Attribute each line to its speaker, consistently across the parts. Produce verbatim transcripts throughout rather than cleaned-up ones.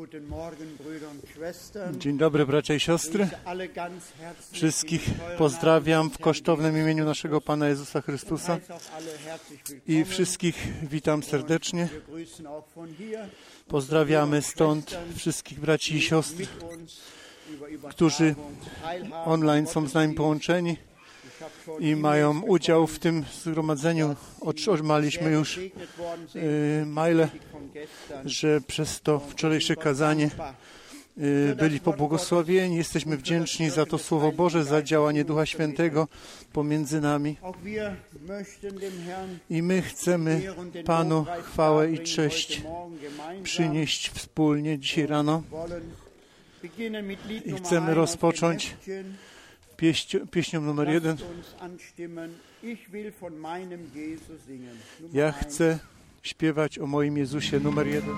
Speaker 1: Dzień dobry, bracia i siostry. Wszystkich pozdrawiam w kosztownym imieniu naszego Pana Jezusa Chrystusa i wszystkich witam serdecznie. Pozdrawiamy stąd wszystkich braci i siostry, którzy online są z nami połączeni i mają udział w tym zgromadzeniu. Otrzymaliśmy już y, maile, że przez to wczorajsze kazanie y, byli pobłogosławieni. Jesteśmy wdzięczni za to Słowo Boże, za działanie Ducha Świętego pomiędzy nami. I my chcemy Panu chwałę i cześć przynieść wspólnie dzisiaj rano. I chcemy rozpocząć Pieśń, pieśnią numer jeden. Ja chcę śpiewać o moim Jezusie numer jeden.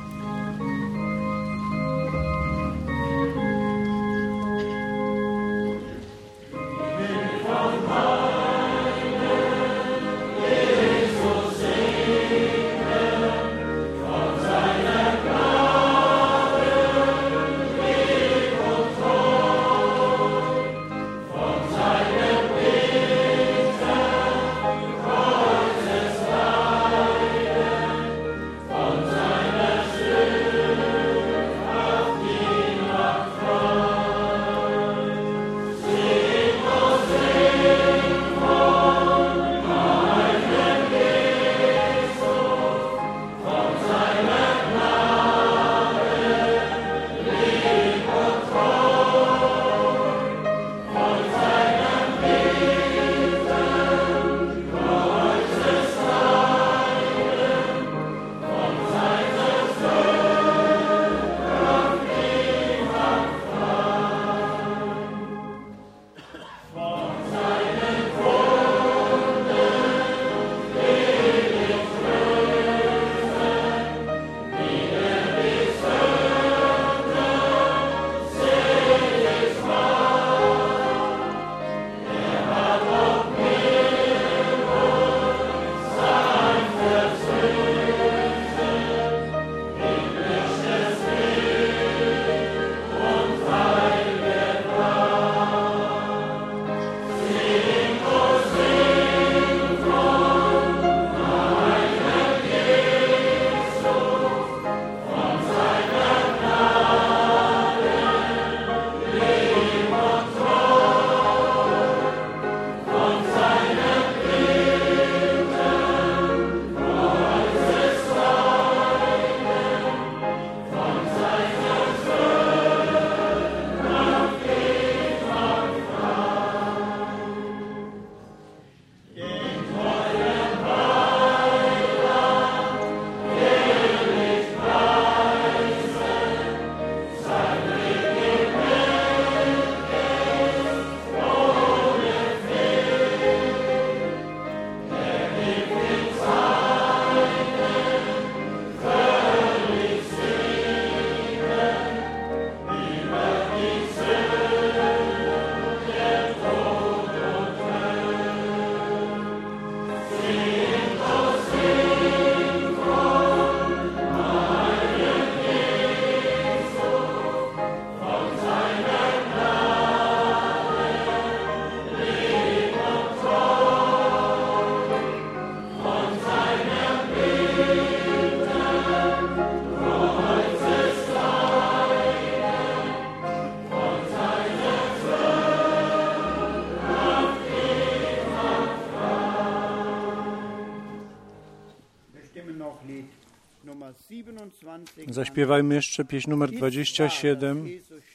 Speaker 1: Zaśpiewajmy jeszcze pieśń numer dwadzieścia siedem.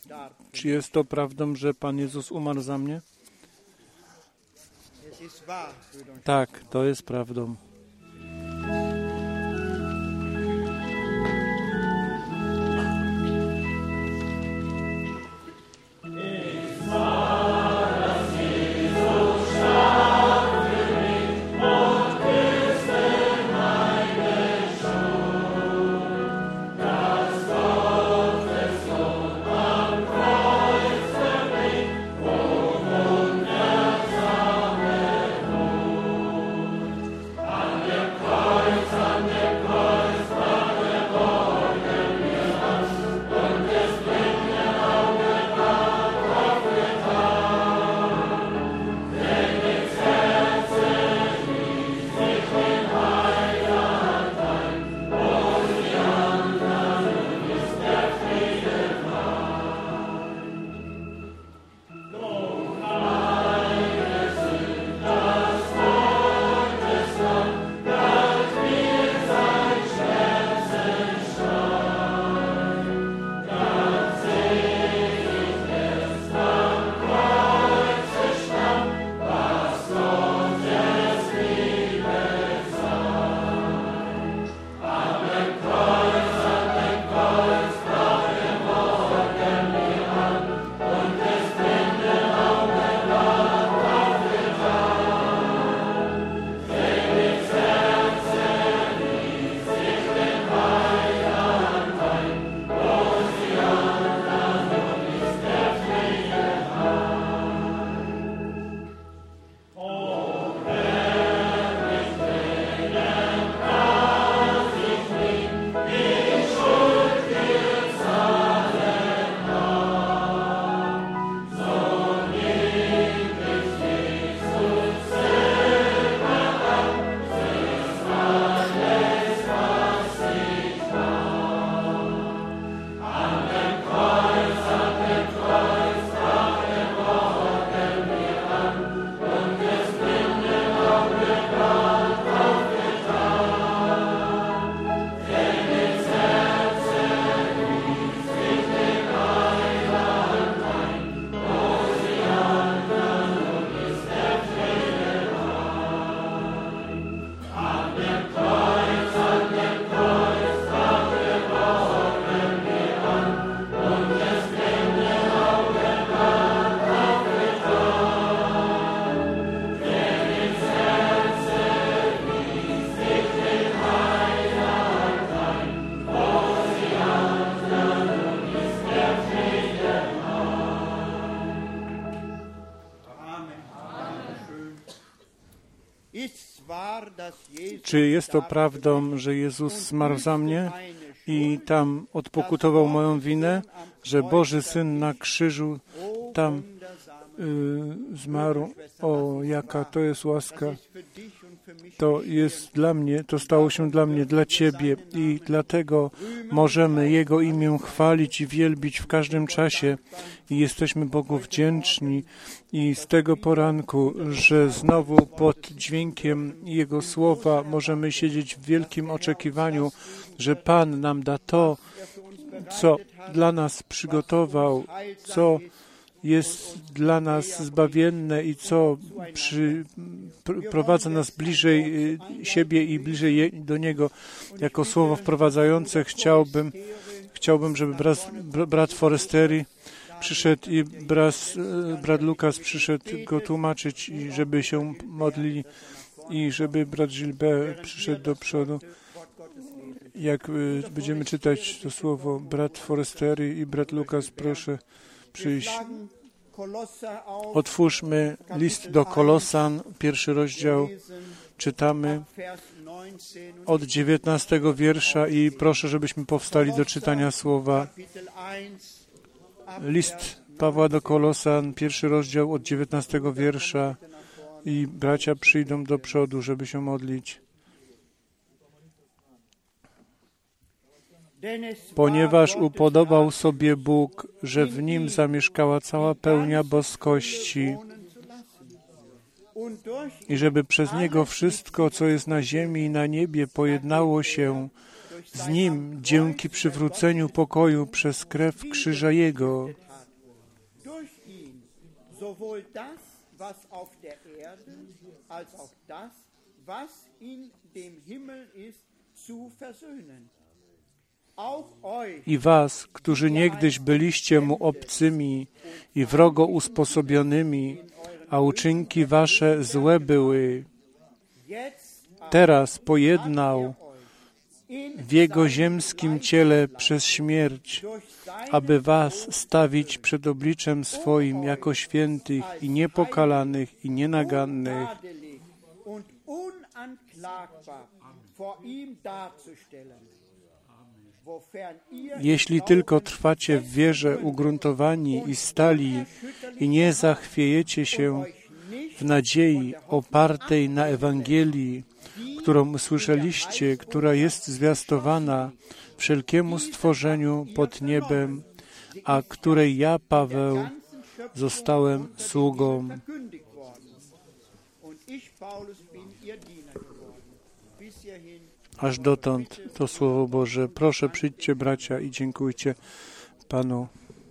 Speaker 1: Czy jest to prawdą, że Pan Jezus umarł za mnie? Tak, to jest prawdą.
Speaker 2: I
Speaker 1: czy jest to prawdą, że Jezus zmarł za mnie i tam odpokutował moją winę, że Boży Syn na krzyżu tam y, zmarł. O, jaka to jest łaska. To jest dla mnie, to stało się dla mnie, dla Ciebie i dlatego możemy Jego imię chwalić i wielbić w każdym czasie i jesteśmy Bogu wdzięczni i z tego poranku, że znowu pod dźwiękiem Jego słowa możemy siedzieć w wielkim oczekiwaniu, że Pan nam da to, co dla nas przygotował, co jest dla nas zbawienne i co przy, prowadza nas bliżej siebie i bliżej je, do Niego. Jako słowo wprowadzające chciałbym, chciałbym żeby brat, brat Foresteri przyszedł i brat, brat Lukas przyszedł go tłumaczyć i żeby się modlili i żeby brat Gilbert przyszedł do przodu. Jak będziemy czytać to słowo, brat Foresteri i brat Lukas, proszę przyjść. Otwórzmy list do Kolosan, pierwszy rozdział, czytamy od dziewiętnastego wiersza i proszę, żebyśmy powstali do czytania słowa. List Pawła do Kolosan, pierwszy rozdział od dziewiętnastego wiersza i bracia przyjdą do przodu, żeby się modlić. Ponieważ upodobał sobie Bóg, że w Nim zamieszkała cała pełnia boskości i żeby przez Niego wszystko, co jest na ziemi i na niebie, pojednało się z Nim dzięki przywróceniu pokoju przez krew krzyża Jego. I was, którzy niegdyś byliście mu obcymi i wrogo usposobionymi, a uczynki wasze złe były, teraz pojednał w Jego ziemskim ciele przez śmierć, aby was stawić przed obliczem swoim jako świętych i niepokalanych i nienagannych. Jeśli tylko trwacie w wierze ugruntowani i stali i nie zachwiejecie się w nadziei opartej na Ewangelii, którą usłyszeliście, która jest zwiastowana wszelkiemu stworzeniu pod niebem, a której ja, Paweł, zostałem sługą. Aż dotąd to Słowo Boże. Proszę, przyjdźcie, bracia, i dziękujcie Panu.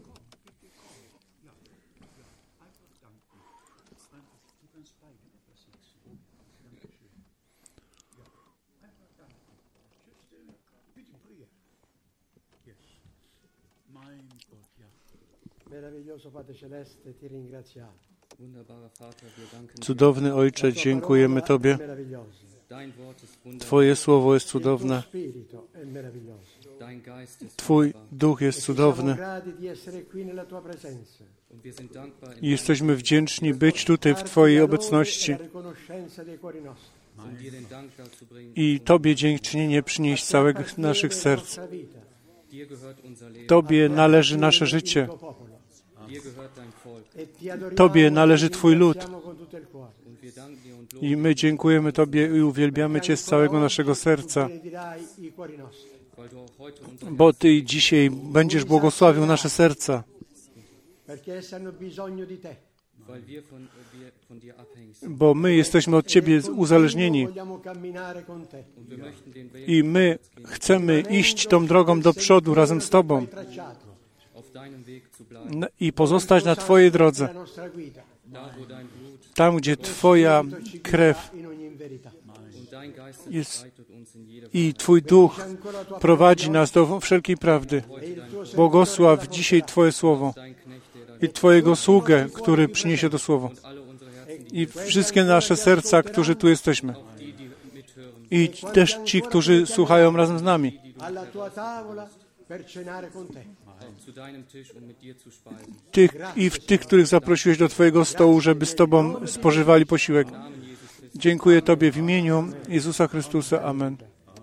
Speaker 1: Cudowny Ojcze, dziękujemy Tobie. Twoje Słowo jest cudowne. Twój Duch jest cudowny. I jesteśmy wdzięczni być tutaj w Twojej obecności i Tobie dziękczynienie przynieść z całego naszych serc. Tobie należy nasze życie. Tobie należy Twój lud. I my dziękujemy Tobie i uwielbiamy Cię z całego naszego serca, bo Ty dzisiaj będziesz błogosławił nasze serca, bo my jesteśmy od Ciebie uzależnieni i my chcemy iść tą drogą do przodu razem z Tobą i pozostać na Twojej drodze, tam, gdzie Twoja krew jest i Twój Duch prowadzi nas do wszelkiej prawdy. Błogosław dzisiaj Twoje Słowo i Twojego sługę, który przyniesie to Słowo. I wszystkie nasze serca, którzy tu jesteśmy. I też ci, którzy słuchają razem z nami. Tych, I w tych, których zaprosiłeś do Twojego stołu, żeby z Tobą spożywali posiłek. Dziękuję Tobie w imieniu Jezusa Chrystusa. Amen.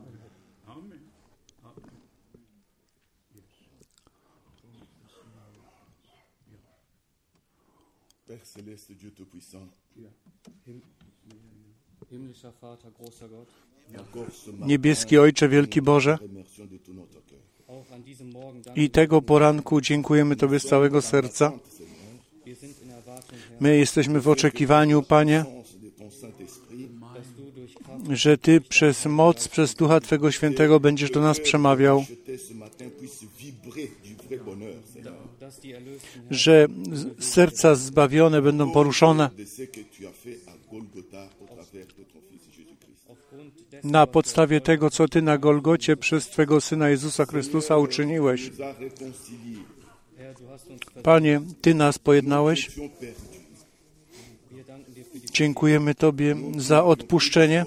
Speaker 1: Niebieski Ojcze, wielki Boże, i tego poranku dziękujemy Tobie z całego serca. My jesteśmy w oczekiwaniu, Panie, że Ty przez moc, przez Ducha Twego Świętego będziesz do nas przemawiał, że serca zbawione będą poruszone na podstawie tego, co Ty na Golgocie przez Twego Syna Jezusa Chrystusa uczyniłeś. Panie, Ty nas pojednałeś. Dziękujemy Tobie za odpuszczenie.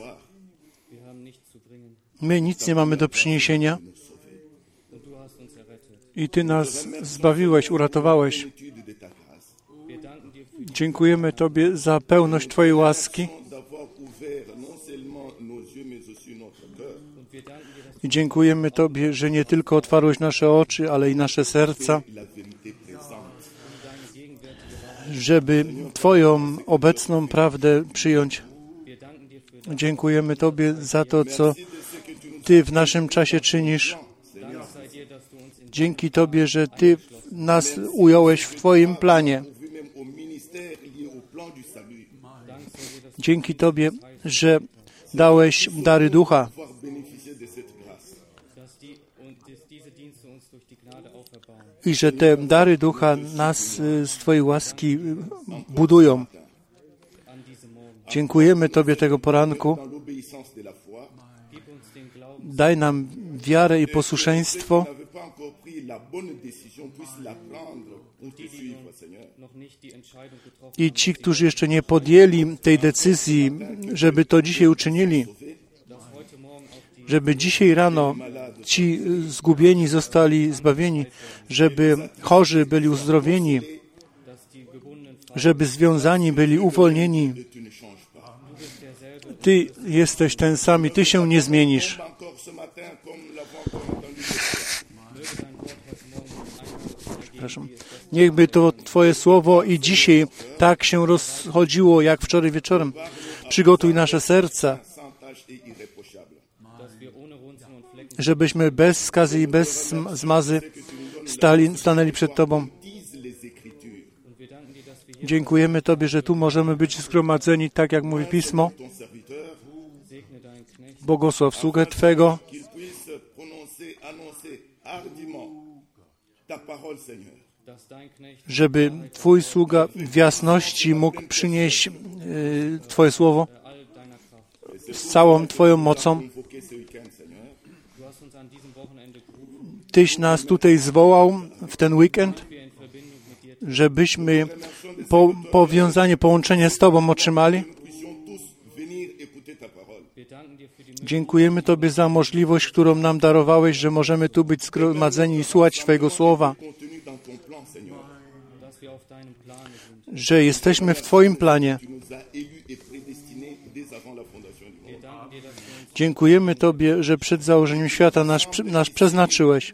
Speaker 1: My nic nie mamy do przyniesienia i Ty nas zbawiłeś, uratowałeś. Dziękujemy Tobie za pełność Twojej łaski i dziękujemy Tobie, że nie tylko otwarłeś nasze oczy, ale i nasze serca, żeby Twoją obecną prawdę przyjąć. Dziękujemy Tobie za to, co Ty w naszym czasie czynisz. Dzięki Tobie, że Ty nas ująłeś w Twoim planie. Dzięki Tobie, że dałeś dary Ducha. I że te dary Ducha nas z Twojej łaski budują. Dziękujemy Tobie tego poranku. Daj nam wiarę i posłuszeństwo. I ci, którzy jeszcze nie podjęli tej decyzji, żeby to dzisiaj uczynili, żeby dzisiaj rano ci zgubieni zostali zbawieni, żeby chorzy byli uzdrowieni, żeby związani byli uwolnieni. Ty jesteś ten sam i Ty się nie zmienisz. Przepraszam. Niechby to Twoje słowo i dzisiaj tak się rozchodziło, jak wczoraj wieczorem. Przygotuj nasze serca, żebyśmy bez skazy i bez zmazy stali, stanęli przed Tobą. Dziękujemy Tobie, że tu możemy być zgromadzeni, tak jak mówi Pismo. Błogosław sługę Twego, żeby Twój sługa w jasności mógł przynieść y, Twoje słowo z całą Twoją mocą. Tyś nas tutaj zwołał w ten weekend, żebyśmy po, powiązanie, połączenie z Tobą otrzymali. Dziękujemy Tobie za możliwość, którą nam darowałeś, że możemy tu być zgromadzeni i słuchać Twojego słowa. Że jesteśmy w Twoim planie. Dziękujemy Tobie, że przed założeniem świata nas, nas przeznaczyłeś.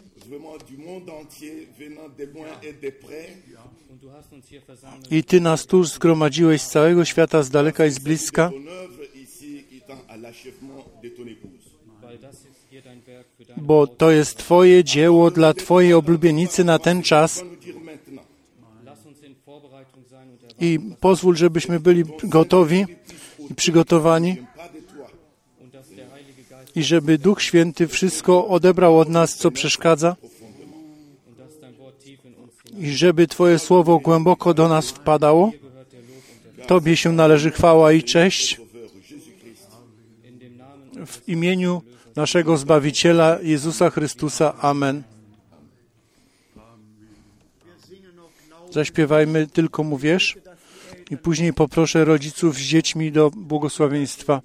Speaker 1: I Ty nas tu zgromadziłeś z całego świata, z daleka i z bliska. Bo to jest Twoje dzieło dla Twojej oblubienicy na ten czas. I pozwól, żebyśmy byli gotowi i przygotowani i żeby Duch Święty wszystko odebrał od nas, co przeszkadza i żeby Twoje słowo głęboko do nas wpadało. Tobie się należy chwała i cześć w imieniu naszego Zbawiciela Jezusa Chrystusa. Amen. Zaśpiewajmy Tylko Mu wierz i później poproszę rodziców z dziećmi do błogosławieństwa.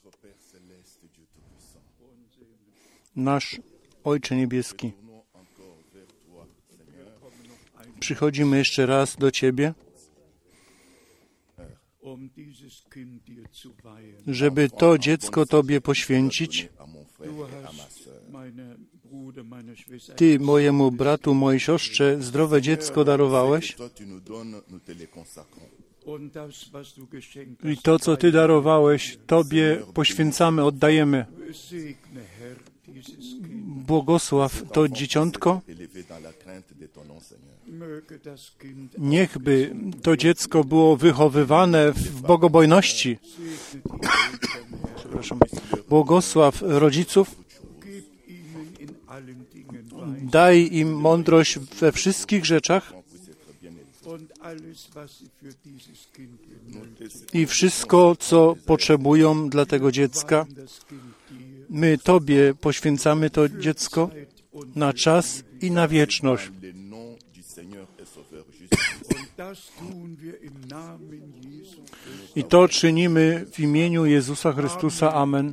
Speaker 1: Nasz Ojcze Niebieski, przychodzimy jeszcze raz do Ciebie, żeby to dziecko Tobie poświęcić. Ty mojemu bratu, mojej siostrze zdrowe dziecko darowałeś i to, co Ty darowałeś, Tobie poświęcamy, oddajemy. Błogosław to dzieciątko. Niechby to dziecko było wychowywane w bogobojności. Przepraszam. Błogosław rodziców. Daj im mądrość we wszystkich rzeczach i wszystko, co potrzebują dla tego dziecka. My Tobie poświęcamy to dziecko na czas i na wieczność. I to czynimy w imieniu Jezusa Chrystusa. Amen.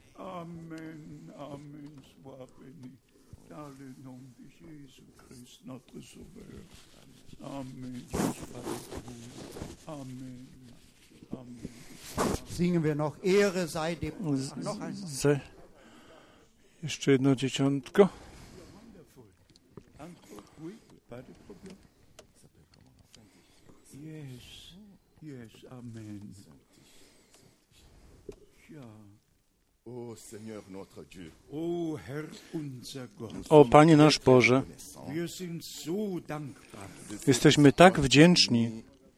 Speaker 2: Singen wir noch, Ehre sei dem.
Speaker 1: Z, jeszcze jedno dzieciątko. O Panie nasz Boże, jesteśmy tak wdzięczni,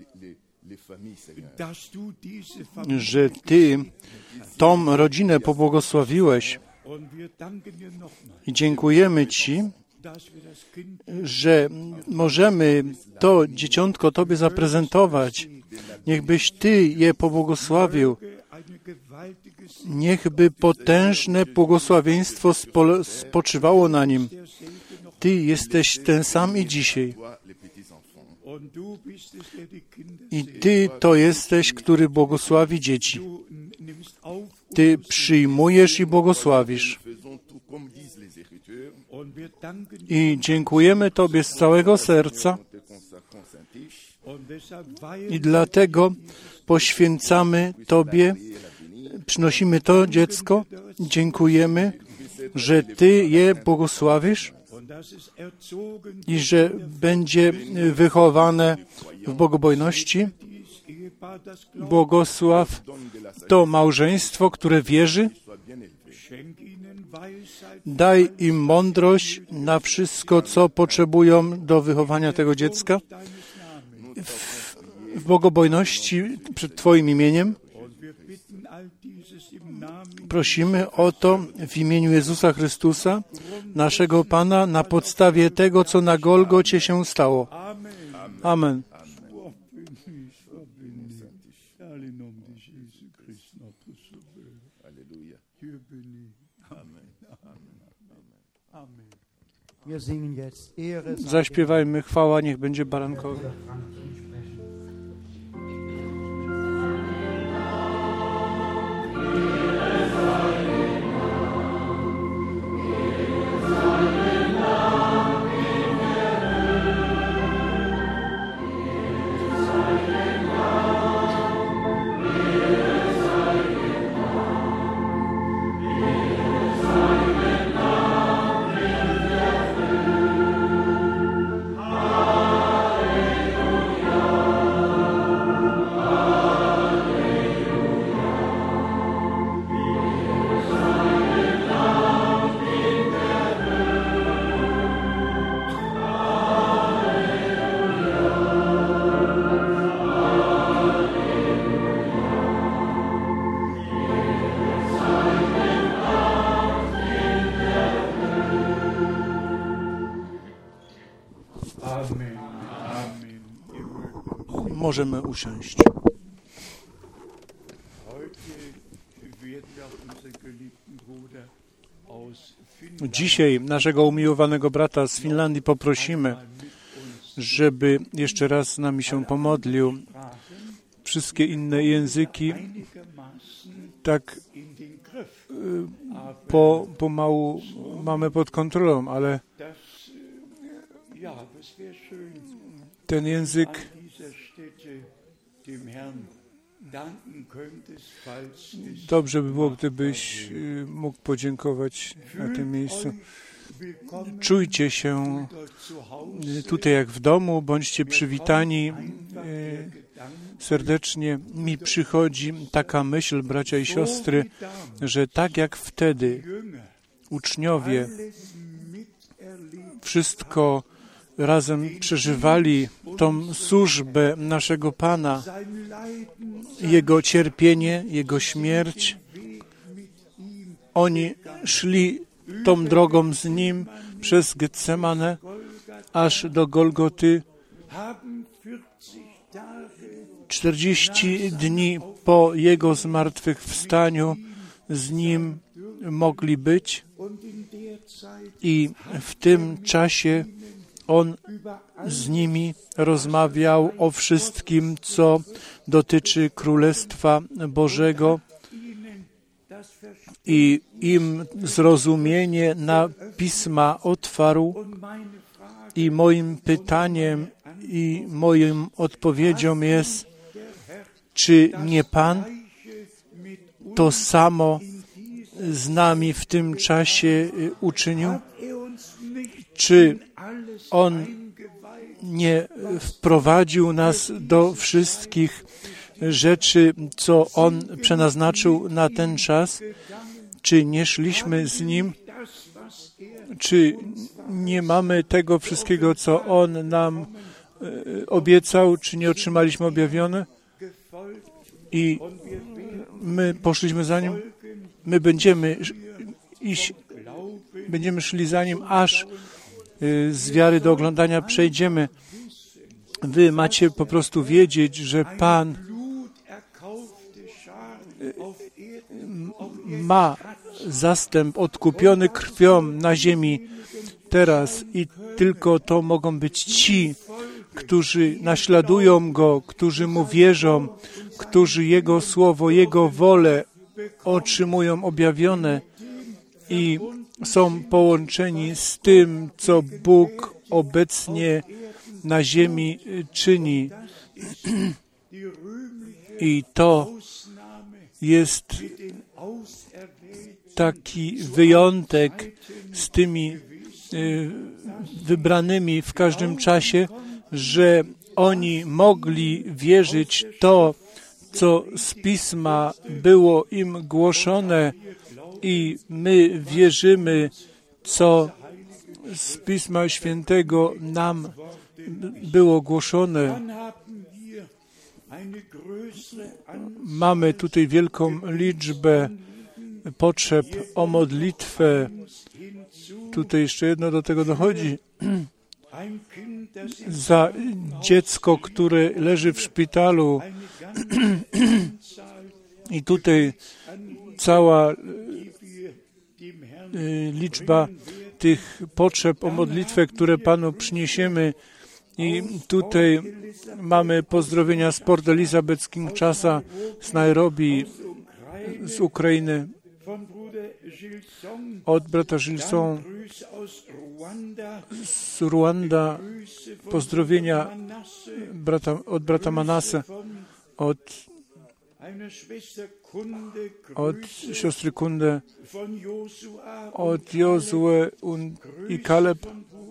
Speaker 1: że Ty tą rodzinę pobłogosławiłeś i dziękujemy Ci, że możemy to dzieciątko Tobie zaprezentować. Niechbyś Ty je pobłogosławił. Niechby potężne błogosławieństwo spo, spoczywało na nim. Ty jesteś ten sam i dzisiaj. I Ty to jesteś, który błogosławi dzieci. Ty przyjmujesz i błogosławisz. I dziękujemy Tobie z całego serca i dlatego poświęcamy Tobie, przynosimy to dziecko, dziękujemy, że Ty je błogosławisz i że będzie wychowane w bogobojności. Błogosław to małżeństwo, które wierzy. Daj im mądrość na wszystko, co potrzebują do wychowania tego dziecka w, w bogobojności przed Twoim imieniem. Prosimy o to w imieniu Jezusa Chrystusa, naszego Pana, na podstawie tego, co na Golgocie się stało. Amen. Zaśpiewajmy, chwała niech będzie barankowi. Możemy usiąść. Dzisiaj naszego umiłowanego brata z Finlandii poprosimy, żeby jeszcze raz z nami się pomodlił. Wszystkie inne języki tak po, pomału mamy pod kontrolą, ale ten język dobrze by było, gdybyś mógł podziękować na tym miejscu. Czujcie się tutaj jak w domu, bądźcie przywitani serdecznie. Mi przychodzi taka myśl, bracia i siostry, że tak jak wtedy uczniowie wszystko razem przeżywali, tą służbę naszego Pana, Jego cierpienie, Jego śmierć. Oni szli tą drogą z Nim przez Getsemanę aż do Golgoty. czterdzieści dni po Jego zmartwychwstaniu z Nim mogli być i w tym czasie On z nimi rozmawiał o wszystkim, co dotyczy Królestwa Bożego i im zrozumienie na Pisma otwarł. I moim pytaniem i moją odpowiedzią jest, czy nie Pan to samo z nami w tym czasie uczynił? Czy On nie wprowadził nas do wszystkich rzeczy, co On przeznaczył na ten czas? Czy nie szliśmy z Nim? Czy nie mamy tego wszystkiego, co On nam obiecał, czy nie otrzymaliśmy objawione? I my poszliśmy za Nim. My będziemy iść, będziemy szli za Nim, aż z wiary do oglądania przejdziemy. Wy macie po prostu wiedzieć, że Pan ma zastęp odkupiony krwią na ziemi teraz i tylko to mogą być ci, którzy naśladują Go, którzy Mu wierzą, którzy Jego słowo, Jego wolę otrzymują objawione i są połączeni z tym, co Bóg obecnie na ziemi czyni. I to jest taki wyjątek z tymi wybranymi w każdym czasie, że oni mogli wierzyć to, co z Pisma było im głoszone i my wierzymy, co z Pisma Świętego nam było głoszone. Mamy tutaj wielką liczbę potrzeb o modlitwę. Tutaj jeszcze jedno do tego dochodzi. Za dziecko, które leży w szpitalu i tutaj cała liczba tych potrzeb o modlitwę, które Panu przyniesiemy. I tutaj mamy pozdrowienia z Port Elizabeth, z Kinshasa, z Nairobi, z Ukrainy, od brata Gilson, z Ruanda, pozdrowienia brata, od brata Manasse, od, od siostry Kunde, od Jozue i Kaleb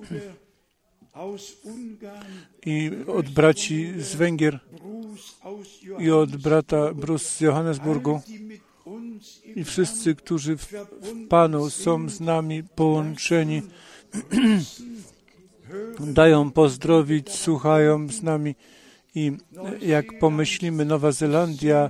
Speaker 1: i od braci z Węgier i od brata Bruce z Johannesburgu i wszyscy, którzy w Panu są z nami połączeni, dają pozdrowić, słuchają z nami i jak pomyślimy, Nowa Zelandia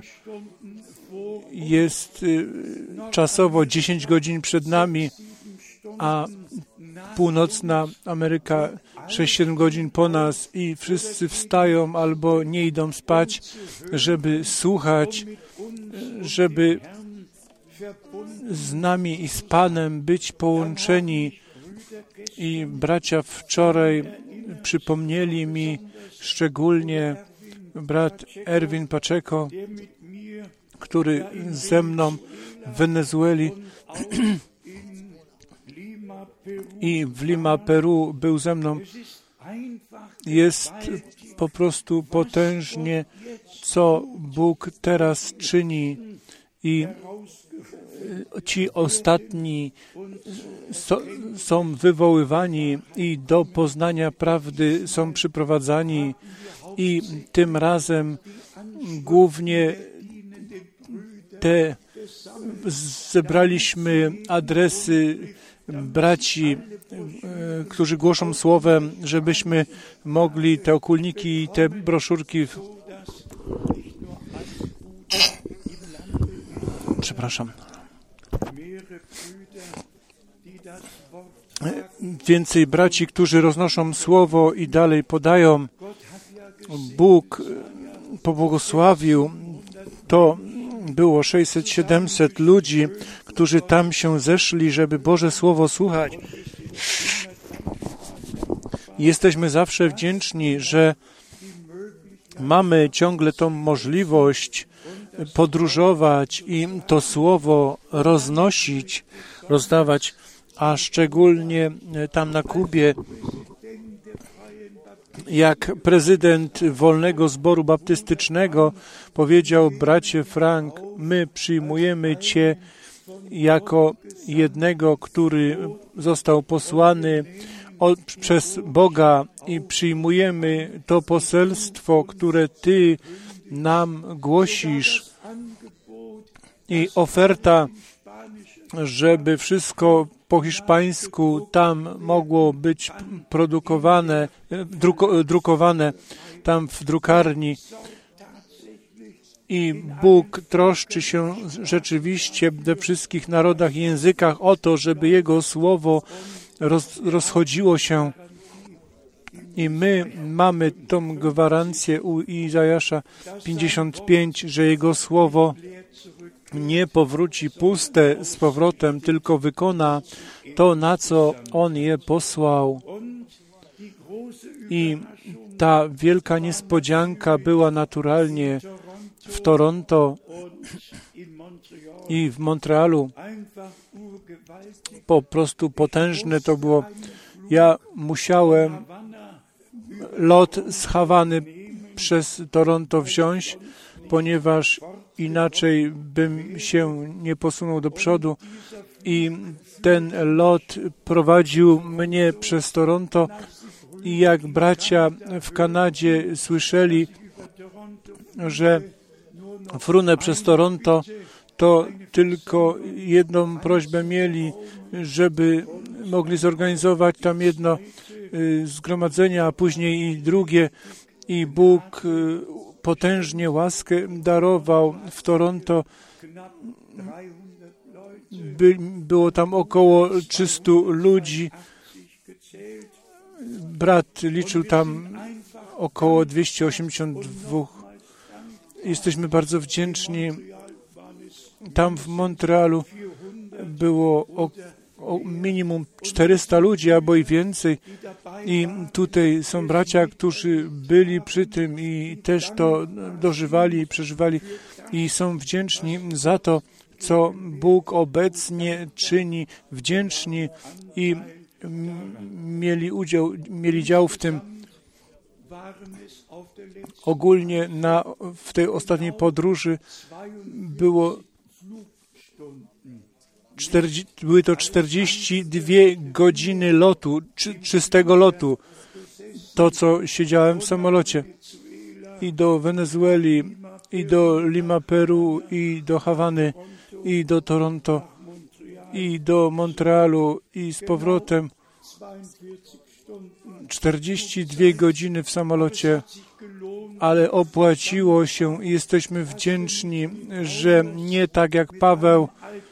Speaker 1: jest czasowo dziesięć godzin przed nami, a północna Ameryka sześć siedem godzin po nas i wszyscy wstają albo nie idą spać, żeby słuchać, żeby z nami i z Panem być połączeni. I bracia wczoraj przypomnieli mi szczególnie brat Erwin Paczeko, który ze mną w Wenezueli i w Lima, Peru był ze mną. Jest po prostu potężnie, co Bóg teraz czyni i ci ostatni so, są wywoływani i do poznania prawdy są przyprowadzani i tym razem głównie te zebraliśmy adresy braci, którzy głoszą słowem, żebyśmy mogli te okulniki i te broszurki przepraszam więcej braci, którzy roznoszą słowo i dalej podają. Bóg pobłogosławił, to było sześćset siedemset ludzi, którzy tam się zeszli, żeby Boże Słowo słuchać. Jesteśmy zawsze wdzięczni, że mamy ciągle tą możliwość podróżować i to Słowo roznosić, rozdawać, a szczególnie tam na Kubie, jak prezydent Wolnego Zboru Baptystycznego powiedział: bracie Frank, my przyjmujemy Cię jako jednego, który został posłany od, przez Boga i przyjmujemy to poselstwo, które Ty nam głosisz i oferta, żeby wszystko po hiszpańsku tam mogło być produkowane, druko, drukowane tam w drukarni. I Bóg troszczy się rzeczywiście we wszystkich narodach i językach o to, żeby Jego Słowo roz, rozchodziło się. I my mamy tą gwarancję u Izajasza pięćdziesiąt pięć, że Jego Słowo nie powróci puste z powrotem, tylko wykona to, na co On je posłał. I ta wielka niespodzianka była naturalnie w Toronto i w Montrealu. Po prostu potężne to było. Ja musiałem lot z Hawany przez Toronto wziąć, ponieważ inaczej bym się nie posunął do przodu. I ten lot prowadził mnie przez Toronto i jak bracia w Kanadzie słyszeli, że frunę przez Toronto, to tylko jedną prośbę mieli, żeby mogli zorganizować tam jedno zgromadzenie, a później i drugie. I Bóg potężnie łaskę darował w Toronto. By, było tam około trzysta ludzi. Brat liczył tam około dwieście osiemdziesiąt dwa. Jesteśmy bardzo wdzięczni. Tam w Montrealu było o, o minimum czterysta ludzi, albo i więcej. I tutaj są bracia, którzy byli przy tym i też to dożywali i przeżywali i są wdzięczni za to, co Bóg obecnie czyni, wdzięczni i mieli udział, mieli dział w tym. Ogólnie na, w tej ostatniej podróży było czterdzieści, były to czterdzieści dwie godziny lotu, czy, czystego lotu. To, co siedziałem w samolocie. I do Wenezueli, i do Lima, Peru, i do Hawany, i do Toronto, i do Montrealu, i z powrotem. czterdzieści dwie godziny w samolocie, ale opłaciło się i jesteśmy wdzięczni, że nie tak jak Paweł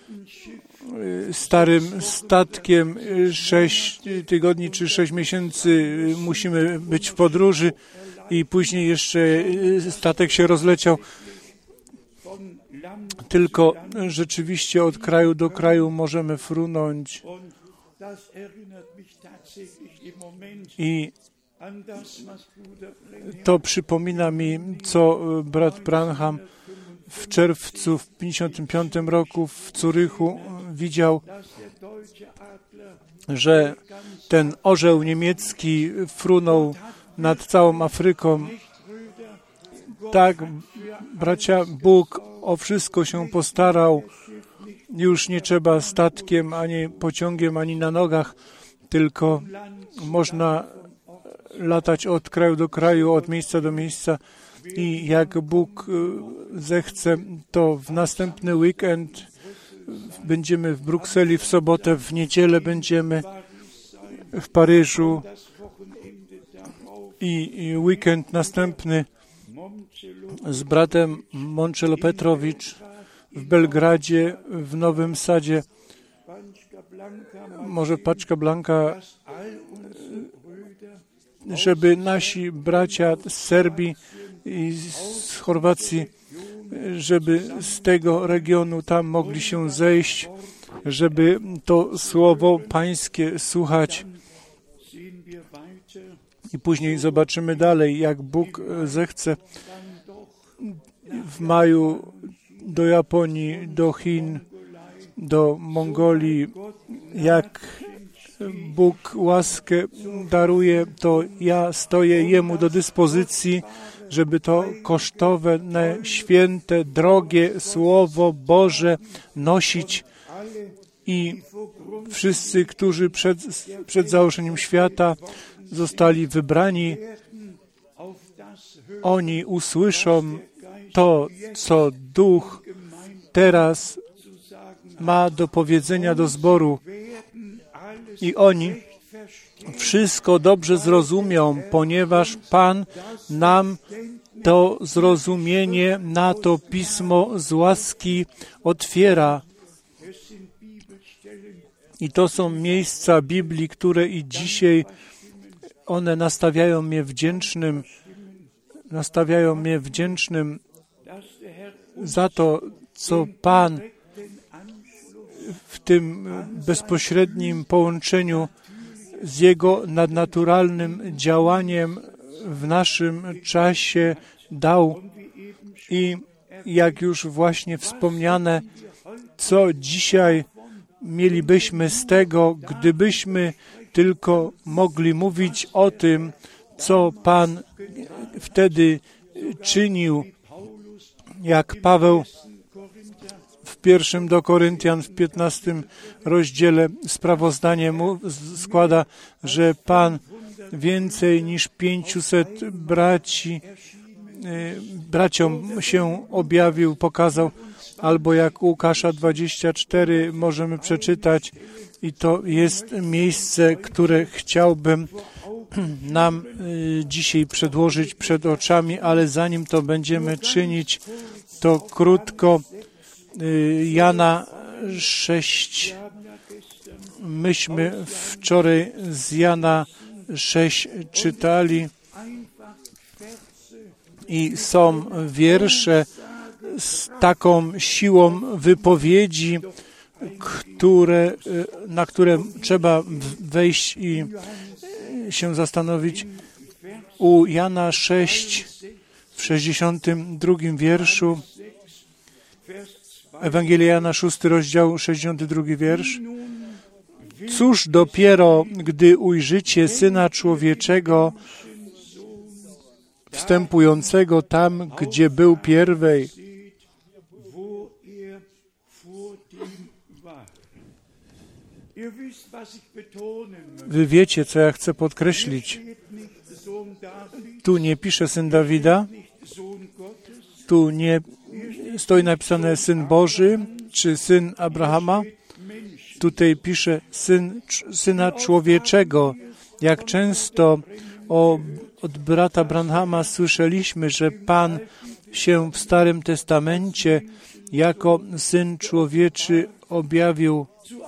Speaker 1: starym statkiem sześć tygodni czy sześć miesięcy musimy być w podróży i później jeszcze statek się rozleciał. Tylko rzeczywiście od kraju do kraju możemy frunąć. I To przypomina mi, co brat Branham w czerwcu w pięćdziesiątym piątym roku w Zurychu widział, że ten orzeł niemiecki frunął nad całą Afryką. Tak, bracia, Bóg o wszystko się postarał. Już nie trzeba statkiem, ani pociągiem, ani na nogach, tylko można latać od kraju do kraju, od miejsca do miejsca. I jak Bóg zechce, to w następny weekend będziemy w Brukseli, w sobotę, w niedzielę będziemy w Paryżu i, i weekend następny z bratem Mončelo Petrovič w Belgradzie, w Nowym Sadzie, może Paczka Blanka, żeby nasi bracia z Serbii i z Chorwacji, żeby z tego regionu tam mogli się zejść, żeby to słowo pańskie słuchać. I później zobaczymy dalej, jak Bóg zechce. W maju do Japonii, do Chin, do Mongolii, jak Bóg łaskę daruje, to ja stoję Jemu do dyspozycji, żeby to kosztowne, święte, drogie Słowo Boże nosić. I wszyscy, którzy przed, przed założeniem świata zostali wybrani, oni usłyszą to, co Duch teraz ma do powiedzenia do zboru. I oni wszystko dobrze zrozumią, ponieważ Pan nam to zrozumienie na to pismo z łaski otwiera. I to są miejsca Biblii, które i dzisiaj one nastawiają mnie wdzięcznym, nastawiają mnie wdzięcznym za to, co Pan w tym bezpośrednim połączeniu z Jego nadnaturalnym działaniem w naszym czasie dał. I jak już właśnie wspomniane, co dzisiaj mielibyśmy z tego, gdybyśmy tylko mogli mówić o tym, co Pan wtedy czynił, jak Paweł w pierwszym do Koryntian w piętnastym rozdziale sprawozdanie mu składa, że Pan więcej niż pięciuset braci, braciom się objawił, pokazał, albo jak Łukasza dwadzieścia cztery możemy przeczytać i to jest miejsce, które chciałbym nam dzisiaj przedłożyć przed oczami, ale zanim to będziemy czynić, to krótko Jana sześć. Myśmy wczoraj z Jana sześć czytali i są wiersze z taką siłą wypowiedzi, które, na które trzeba wejść i się zastanowić. U Jana sześć w sześćdziesiątym drugim wierszu, Ewangelia Jana szósty rozdział, sześćdziesiąty drugi wiersz. Cóż dopiero, gdy ujrzycie Syna Człowieczego wstępującego tam, gdzie był pierwej. Wy wiecie, co ja chcę podkreślić. Tu nie pisze Syn Dawida, tu nie stoi napisane Syn Boży, czy Syn Abrahama. Tutaj pisze syn, Syna Człowieczego. Jak często o, od brata Branhama słyszeliśmy, że Pan się w Starym Testamencie jako Syn Człowieczy objawił.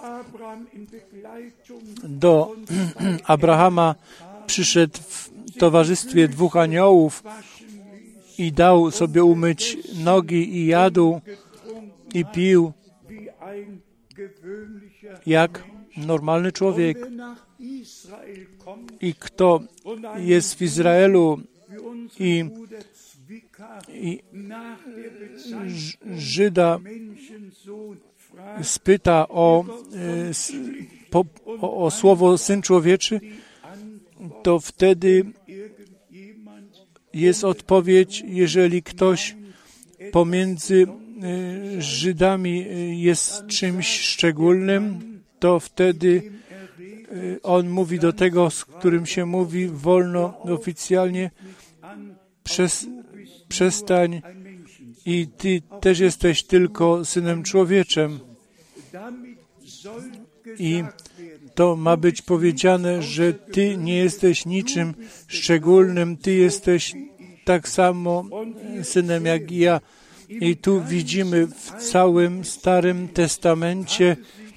Speaker 1: Do Abrahama przyszedł w towarzystwie dwóch aniołów i dał sobie umyć nogi i jadł i pił jak normalny człowiek i kto jest w Izraelu i, i Żyda spyta o, po, o, o słowo Syn Człowieczy, to wtedy jest odpowiedź, jeżeli ktoś pomiędzy Żydami jest czymś szczególnym, to wtedy on mówi do tego, z którym się mówi wolno, oficjalnie, przez, przestań i ty też jesteś tylko Synem Człowieczym. I to ma być powiedziane, że ty nie jesteś niczym szczególnym, ty jesteś tak samo synem jak i ja. I tu widzimy w całym Starym Testamencie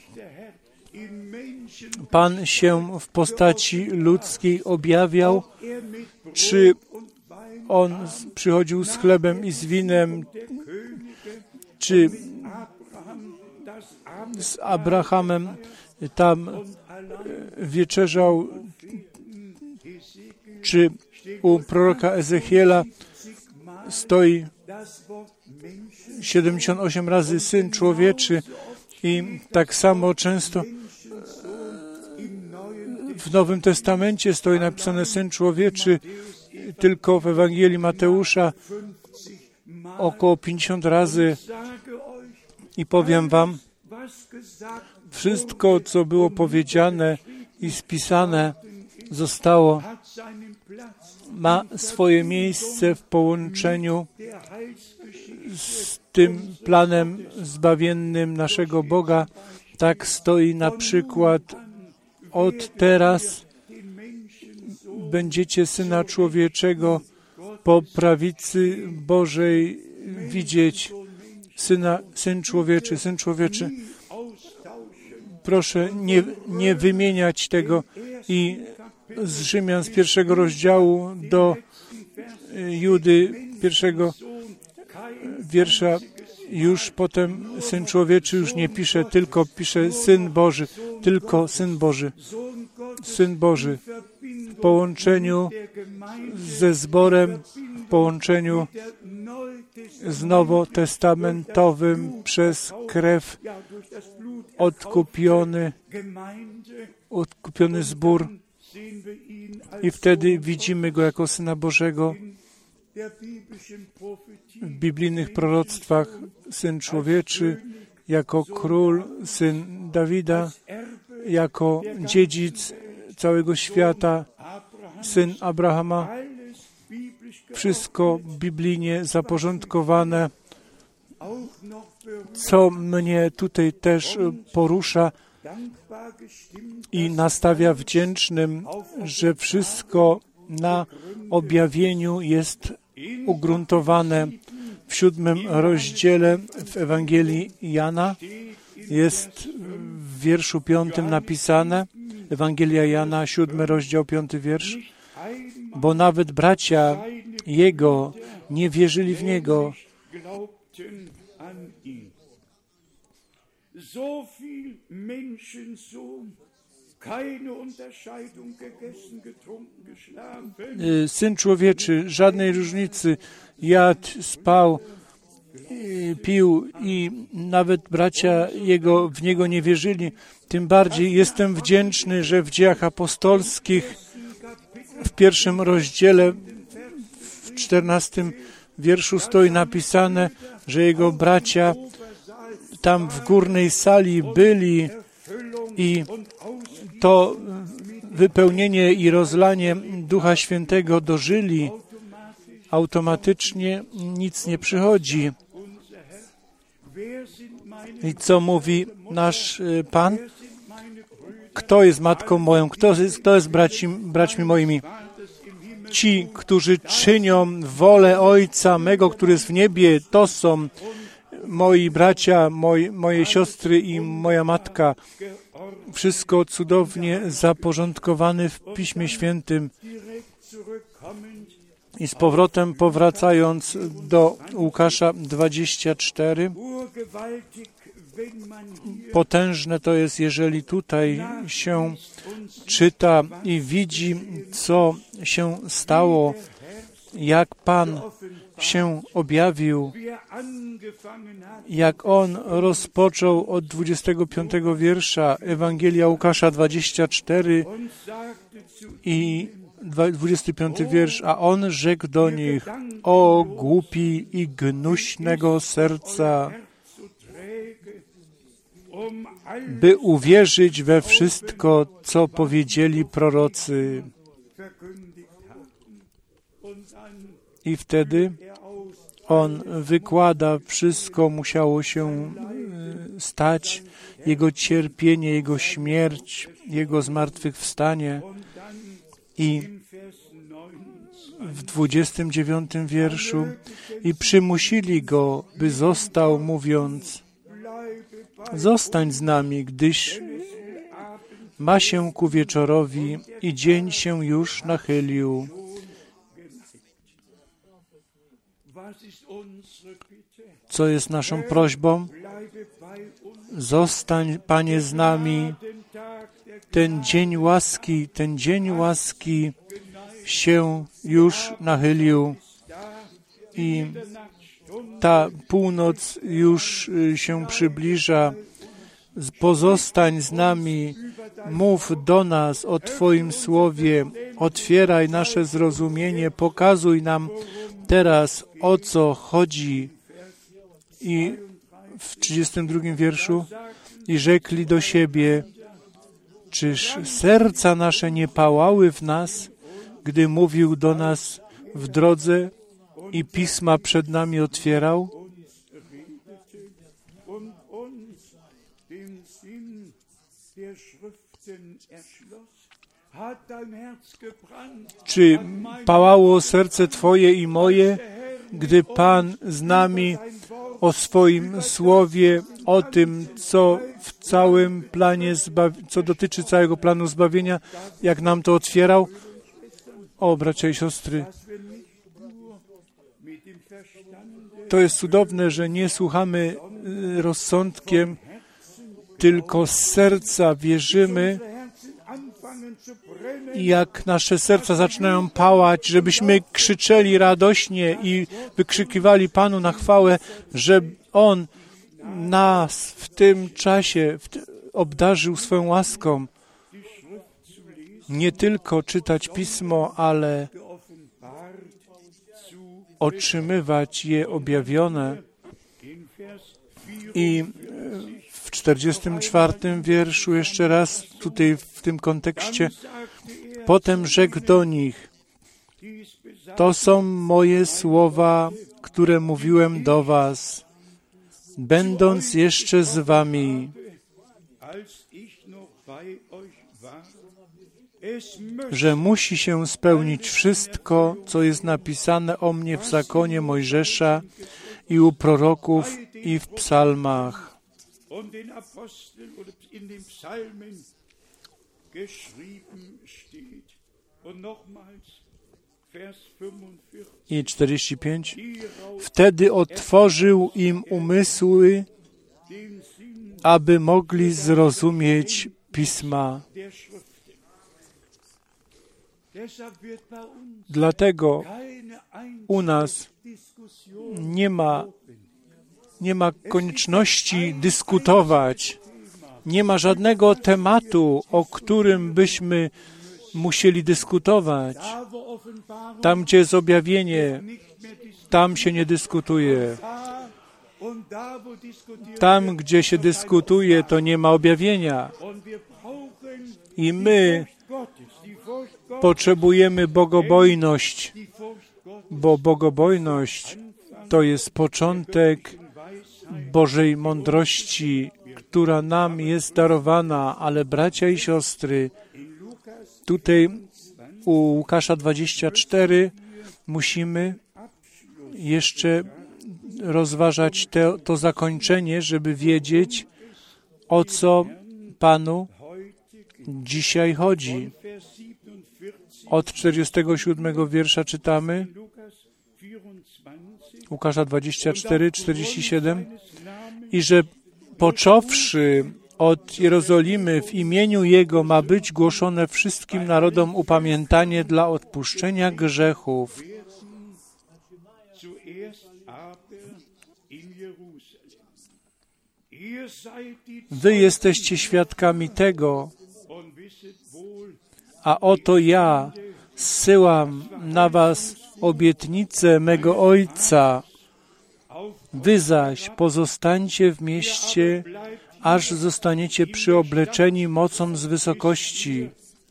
Speaker 1: Pan się w postaci ludzkiej objawiał, czy On przychodził z chlebem i z winem, czy z Abrahamem tam wieczerzał, czy u proroka Ezechiela stoi siedemdziesiąt osiem razy Syn Człowieczy i tak samo często w Nowym Testamencie stoi napisane Syn Człowieczy, tylko w Ewangelii Mateusza około pięćdziesiąt razy. I powiem wam, wszystko, co było powiedziane i spisane, zostało, ma swoje miejsce w połączeniu z tym planem zbawiennym naszego Boga. Tak stoi na przykład od teraz będziecie Syna Człowieczego po prawicy Bożej widzieć. Syna, Syn Człowieczy, Syn Człowieczy. Proszę nie, nie wymieniać tego i z Rzymian z pierwszego rozdziału do Judy pierwszego wiersza już potem Syn Człowieczy już nie pisze, tylko pisze Syn Boży, tylko Syn Boży. Syn Boży w połączeniu ze zborem, w połączeniu z nowotestamentowym przez krew odkupiony, odkupiony zbór i wtedy widzimy Go jako Syna Bożego w biblijnych proroctwach, Syn Człowieczy, jako Król, Syn Dawida, jako dziedzic całego świata, Syn Abrahama. Wszystko biblijnie zaporządkowane, co mnie tutaj też porusza i nastawia wdzięcznym, że wszystko na objawieniu jest ugruntowane w siódmym rozdziale w Ewangelii Jana. Jest w wierszu piątym napisane, Ewangelia Jana, siódmy rozdział, piąty wiersz, bo nawet bracia Jego nie wierzyli w Niego. Syn Człowieczy, żadnej różnicy, jadł, spał, pił i nawet bracia Jego w Niego nie wierzyli. Tym bardziej jestem wdzięczny, że w Dziejach Apostolskich w pierwszym rozdziale, w czternastym wierszu stoi napisane, że Jego bracia tam w górnej sali byli i to wypełnienie i rozlanie Ducha Świętego dożyli. Automatycznie nic nie przychodzi. I co mówi nasz Pan? Kto jest matką moją? Kto jest, kto jest braci, braćmi moimi? Ci, którzy czynią wolę Ojca mego, który jest w niebie, to są moi bracia, moi, moje siostry i moja matka. Wszystko cudownie zaporządkowane w Piśmie Świętym. I z powrotem powracając do Łukasza dwadzieścia cztery, potężne to jest, jeżeli tutaj się czyta i widzi, co się stało, jak Pan się objawił, jak On rozpoczął od dwudziestego piątego wiersza Ewangelia Łukasza dwadzieścia cztery i dwudziesty piąty wiersz, a On rzekł do nich: o głupi i gnuśnego serca, by uwierzyć we wszystko, co powiedzieli prorocy. I wtedy On wykłada, wszystko musiało się stać, Jego cierpienie, Jego śmierć, Jego zmartwychwstanie. I w dwudziestym dziewiątym wierszu i przymusili Go, by został, mówiąc: zostań z nami, gdyż ma się ku wieczorowi i dzień się już nachylił. Co jest naszą prośbą? Zostań, Panie, z nami. Ten dzień łaski, ten dzień łaski się już nachylił i ta północ już się przybliża. Pozostań z nami, mów do nas o Twoim słowie, otwieraj nasze zrozumienie, pokazuj nam teraz, o co chodzi. I w trzydziestym drugim wierszu i rzekli do siebie: czyż serca nasze nie pałały w nas, gdy mówił do nas w drodze i pisma przed nami otwierał? Czy pałało serce Twoje i moje, gdy Pan z nami o swoim słowie, o tym, co w całym planie, zbaw- co dotyczy całego planu zbawienia, jak nam to otwierał? O, bracia i siostry, to jest cudowne, że nie słuchamy rozsądkiem, tylko z serca wierzymy. I jak nasze serca zaczynają pałać, żebyśmy krzyczeli radośnie i wykrzykiwali Panu na chwałę, że On nas w tym czasie obdarzył swoją łaską. Nie tylko czytać Pismo, ale otrzymywać je objawione. I w czterdziestym czwartym wierszu jeszcze raz tutaj w tym kontekście: potem rzekł do nich: to są moje słowa, które mówiłem do was, będąc jeszcze z wami. Że musi się spełnić wszystko, co jest napisane o mnie w zakonie Mojżesza i u proroków i w psalmach. I czterdzieści pięć. Wtedy otworzył im umysły, aby mogli zrozumieć Pisma. Dlatego u nas nie ma, nie ma konieczności dyskutować. Nie ma żadnego tematu, o którym byśmy musieli dyskutować. Tam, gdzie jest objawienie, tam się nie dyskutuje. Tam, gdzie się dyskutuje, to nie ma objawienia. I my potrzebujemy bogobojność, bo bogobojność to jest początek Bożej mądrości, która nam jest darowana, ale bracia i siostry, tutaj u Łukasza dwadzieścia cztery musimy jeszcze rozważać te, to zakończenie, żeby wiedzieć, o co Panu dzisiaj chodzi. Od czterdziestego siódmego wiersza czytamy, Łukasza dwadzieścia cztery, czterdzieści siedem, i że począwszy od Jerozolimy w imieniu Jego ma być głoszone wszystkim narodom upamiętanie dla odpuszczenia grzechów. Wy jesteście świadkami tego, a oto ja zsyłam na was obietnicę mego Ojca. Wy zaś pozostańcie w mieście, aż zostaniecie przyobleczeni mocą z wysokości.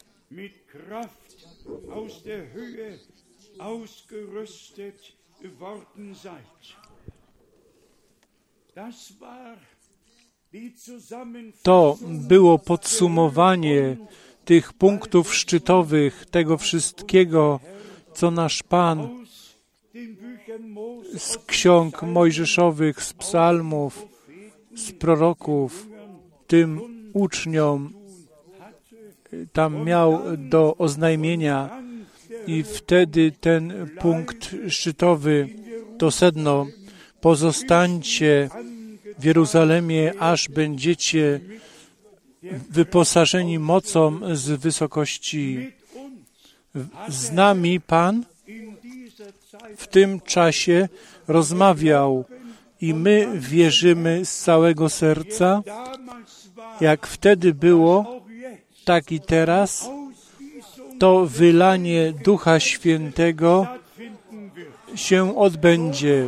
Speaker 1: To było podsumowanie tych punktów szczytowych, tego wszystkiego, co nasz Pan z ksiąg mojżeszowych, z psalmów, z proroków, tym uczniom tam miał do oznajmienia i wtedy ten punkt szczytowy, to sedno, pozostańcie w Jeruzalemie, aż będziecie wyposażeni mocą z wysokości. Z nami Pan w tym czasie rozmawiał i my wierzymy z całego serca, jak wtedy było, tak i teraz, to wylanie Ducha Świętego się odbędzie.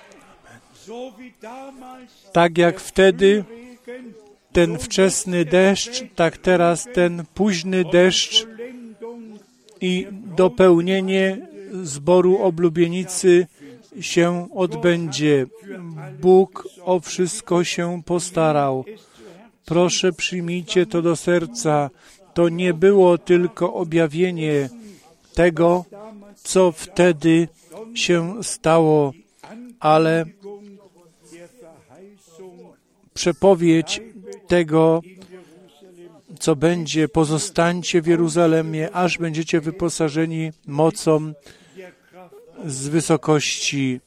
Speaker 1: Tak jak wtedy ten wczesny deszcz, tak teraz ten późny deszcz i dopełnienie zboru oblubienicy się odbędzie. Bóg o wszystko się postarał. Proszę, przyjmijcie to do serca. To nie było tylko objawienie tego, co wtedy się stało, ale przepowiedź tego, co będzie. Pozostańcie w Jeruzalemie, aż będziecie wyposażeni mocą z wysokości.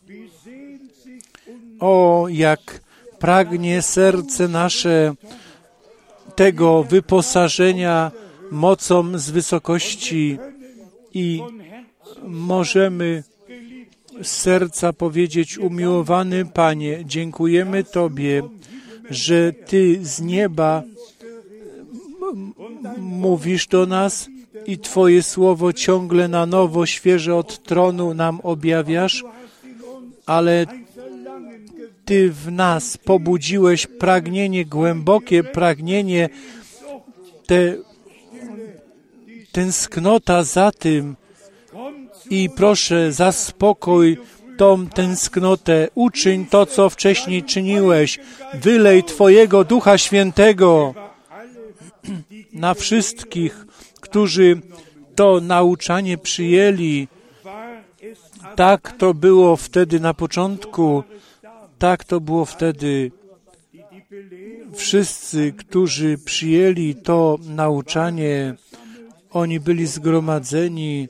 Speaker 1: O, jak pragnie serce nasze tego wyposażenia mocą z wysokości i możemy z serca powiedzieć: umiłowany Panie, dziękujemy Tobie, że Ty z nieba mówisz do nas i Twoje słowo ciągle na nowo, świeże od tronu nam objawiasz, ale Ty w nas pobudziłeś pragnienie, głębokie pragnienie, te, tęsknota za tym i proszę, zaspokój tą tęsknotę, uczyń to, co wcześniej czyniłeś, wylej Twojego Ducha Świętego na wszystkich, którzy to nauczanie przyjęli. Tak to było wtedy na początku, tak to było wtedy. Wszyscy, którzy przyjęli to nauczanie, oni byli zgromadzeni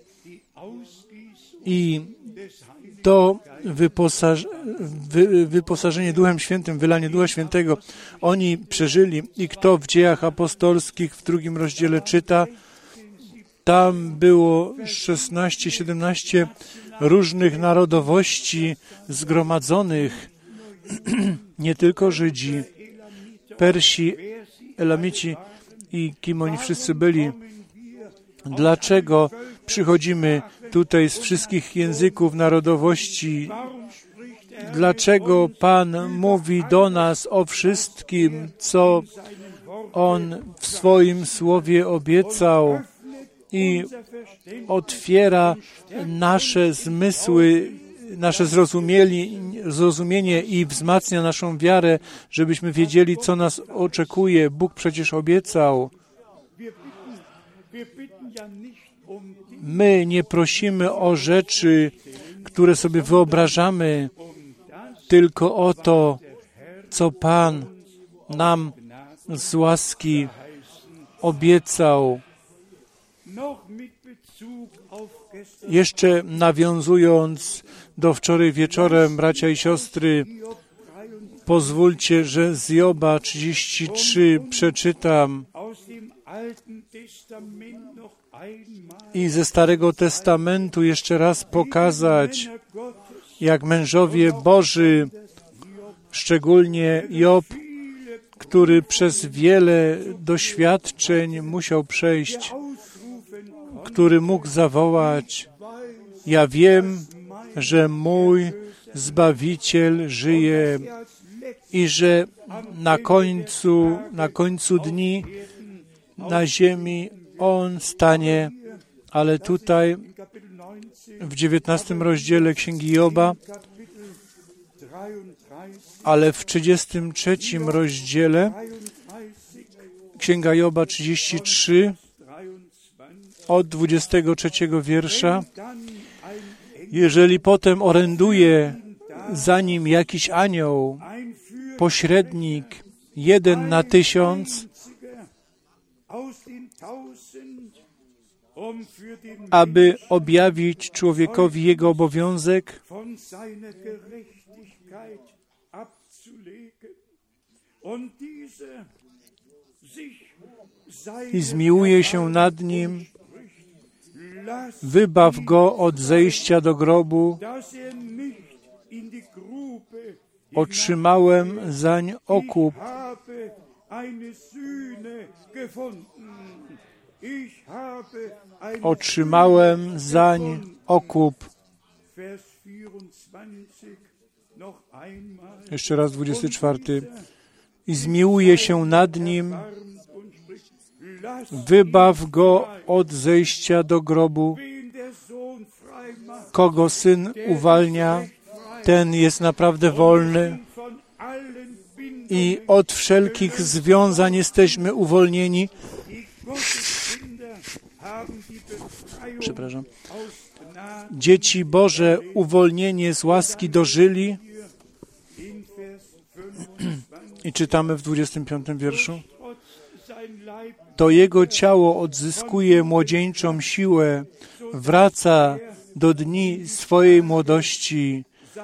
Speaker 1: i to wyposaż, wy, wyposażenie Duchem Świętym, wylanie Ducha Świętego, oni przeżyli. I kto w Dziejach Apostolskich w drugim rozdziale czyta, tam było szesnaście, siedemnaście różnych narodowości zgromadzonych, nie tylko Żydzi, Persi, Elamici i kim oni wszyscy byli. Dlaczego przychodzimy tutaj z wszystkich języków, narodowości? Dlaczego Pan mówi do nas o wszystkim, co On w swoim słowie obiecał i otwiera nasze zmysły, nasze zrozumienie i wzmacnia naszą wiarę, żebyśmy wiedzieli, co nas oczekuje. Bóg przecież obiecał. My nie prosimy o rzeczy, które sobie wyobrażamy, tylko o to, co Pan nam z łaski obiecał. Jeszcze nawiązując do wczoraj wieczorem, bracia i siostry, Pozwólcie, że z Joba trzydzieści trzy przeczytam i ze Starego Testamentu jeszcze raz pokazać, jak mężowie Boży, szczególnie Job, który przez wiele doświadczeń musiał przejść, który mógł zawołać: ja wiem, że mój Zbawiciel żyje i że na końcu, na końcu dni na ziemi On stanie. Ale tutaj w dziewiętnastym rozdziale Księgi Joba, ale w trzydziestym trzecim rozdziale Księga Joba trzydzieści trzy od dwudziestego trzeciego wiersza. Jeżeli potem oręduje za nim jakiś anioł, pośrednik, jeden na tysiąc, aby objawić człowiekowi jego obowiązek i zmiłuje się nad nim, wybaw go od zejścia do grobu. Otrzymałem zań okup. Otrzymałem zań okup. Jeszcze raz dwudziesty czwarty. I zmiłuje się nad nim, wybaw go od zejścia do grobu. Kogo Syn uwalnia, ten jest naprawdę wolny i od wszelkich związań jesteśmy uwolnieni. Przepraszam. Dzieci Boże uwolnienie z łaski dożyli. I czytamy w dwudziestym piątym wierszu. To Jego ciało odzyskuje młodzieńczą siłę, wraca do dni swojej młodości.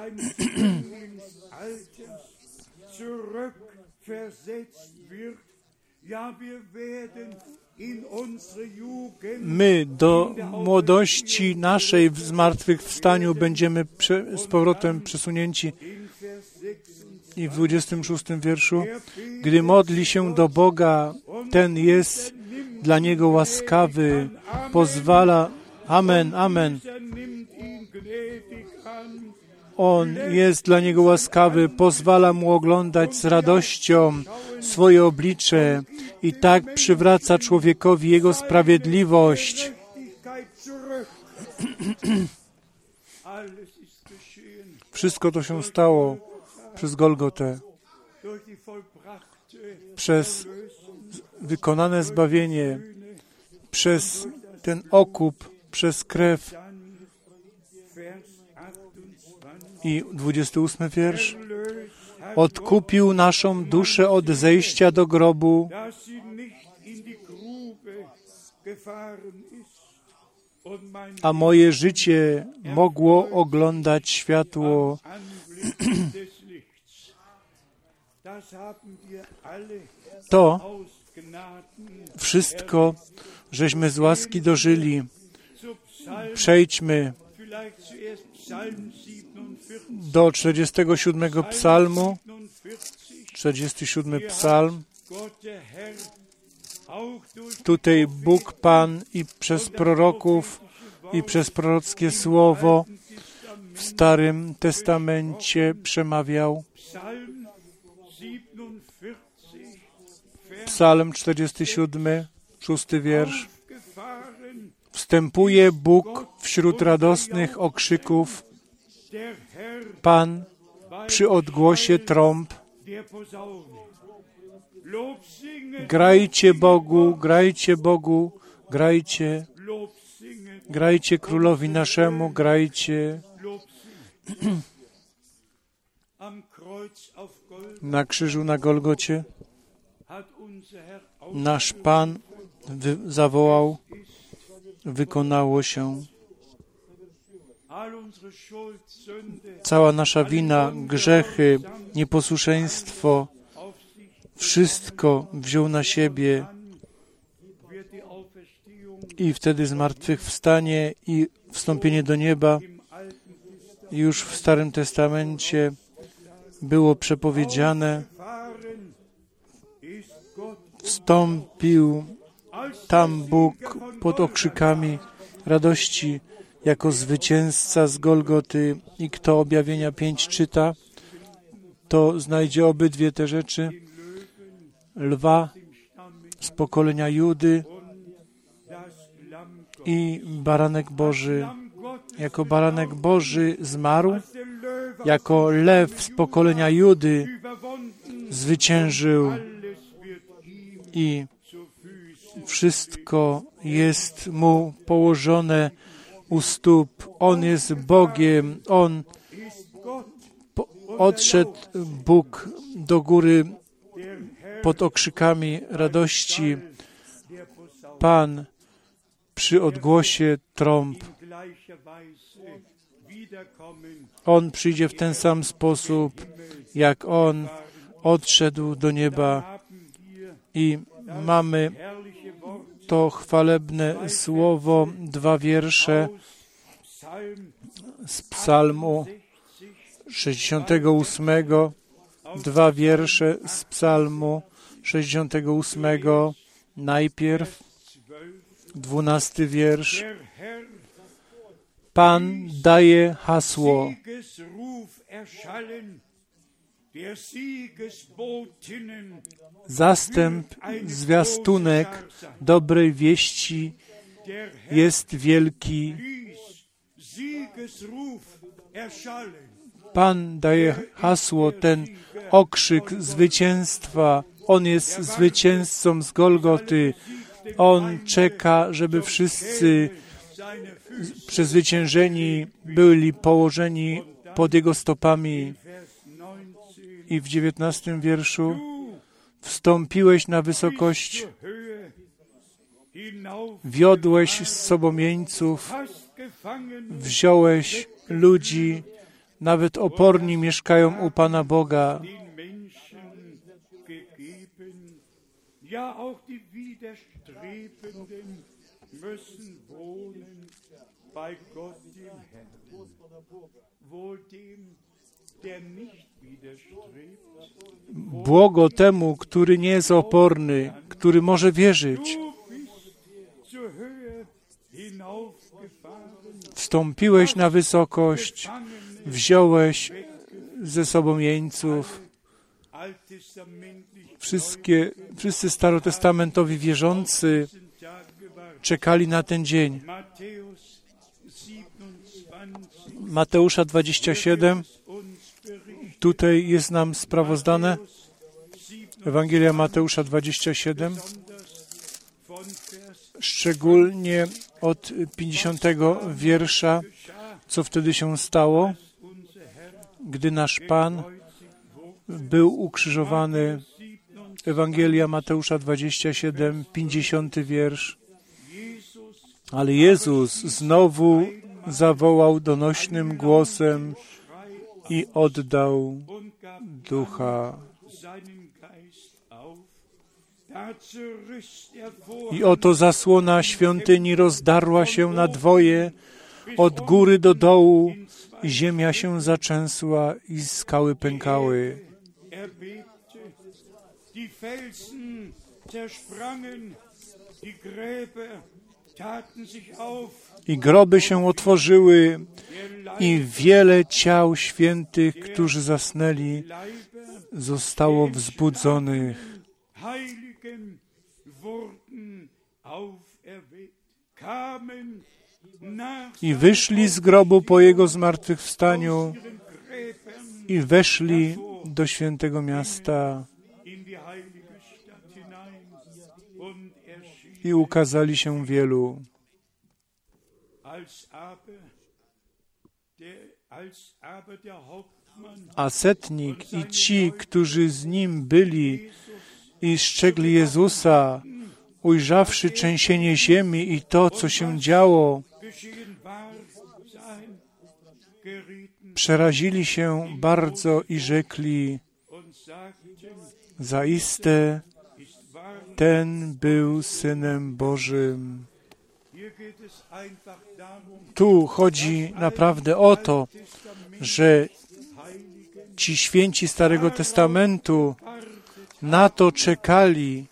Speaker 1: My do młodości naszej w zmartwychwstaniu będziemy prze, z powrotem przesunięci. I w dwudziestym szóstym wierszu, gdy modli się do Boga, ten jest dla niego łaskawy, pozwala, amen, amen. On jest dla niego łaskawy, pozwala mu oglądać z radością swoje oblicze i tak przywraca człowiekowi jego sprawiedliwość. Wszystko to się stało przez Golgotę, przez wykonane zbawienie, przez ten okup, przez krew. I dwudziesty ósmy wiersz. Odkupił naszą duszę od zejścia do grobu, a moje życie mogło oglądać światło. To wszystko, żeśmy z łaski dożyli. Przejdźmy do czterdziestego siódmego psalmu. czterdziesty siódmy psalm. Tutaj Bóg Pan i przez proroków, i przez prorockie słowo w Starym Testamencie przemawiał. Psalm czterdziesty siódmy, szósty wiersz. Wstępuje Bóg wśród radosnych okrzyków. Pan przy odgłosie trąb. Grajcie Bogu, grajcie Bogu, grajcie. Grajcie Królowi naszemu, grajcie. Na krzyżu na Golgocie nasz Pan wy- zawołał, wykonało się. Cała nasza wina, grzechy, nieposłuszeństwo, wszystko wziął na siebie i wtedy zmartwychwstanie i wstąpienie do nieba. Już w Starym Testamencie było przepowiedziane, wstąpił tam Bóg pod okrzykami radości jako zwycięzca z Golgoty i kto Objawienia pięć czyta, to znajdzie obydwie te rzeczy. Lwa z pokolenia Judy i baranek Boży. Jako baranek Boży zmarł, jako lew z pokolenia Judy zwyciężył i wszystko jest mu położone u stóp. On jest Bogiem. On po, odszedł Bóg do góry pod okrzykami radości. Pan przy odgłosie trąb. On przyjdzie w ten sam sposób, jak On odszedł do nieba. I mamy to chwalebne słowo, dwa wiersze z psalmu sześćdziesiątego ósmego, dwa wiersze z psalmu sześćdziesiątego ósmego, najpierw dwunasty wiersz. Pan daje hasło. Zastęp, zwiastunek dobrej wieści jest wielki. Pan daje hasło, ten okrzyk zwycięstwa. On jest zwycięzcą z Golgoty. On czeka, żeby wszyscy przezwyciężeni byli położeni pod Jego stopami. I w dziewiętnastym wierszu wstąpiłeś na wysokość, wiodłeś z sobą jeńców, wziąłeś ludzi, nawet oporni mieszkają u Pana Boga. Błogo temu, który nie jest oporny, który może wierzyć. Wstąpiłeś na wysokość, wziąłeś ze sobą jeńców. Wszystkie, wszyscy starotestamentowi wierzący czekali na ten dzień. Mateusza dwadzieścia siedem. Tutaj jest nam sprawozdane. Ewangelia Mateusza dwadzieścia siedem. Szczególnie od pięćdziesiątego wiersza, co wtedy się stało, gdy nasz Pan był ukrzyżowany. Ewangelia Mateusza dwadzieścia siedem, pięćdziesiąty wiersz. Ale Jezus znowu zawołał donośnym głosem i oddał ducha. I oto zasłona świątyni rozdarła się na dwoje, od góry do dołu, i ziemia się zatrzęsła i skały pękały. I groby się otworzyły, i wiele ciał świętych, którzy zasnęli, zostało wzbudzonych. I wyszli z grobu po Jego zmartwychwstaniu i weszli do świętego miasta i ukazali się wielu. A setnik i ci, którzy z nim byli i strzegli Jezusa, ujrzawszy trzęsienie ziemi i to, co się działo, Przerazili się bardzo i rzekli: zaiste ten był Synem Bożym. Tu chodzi naprawdę o to, że ci święci Starego Testamentu na to czekali,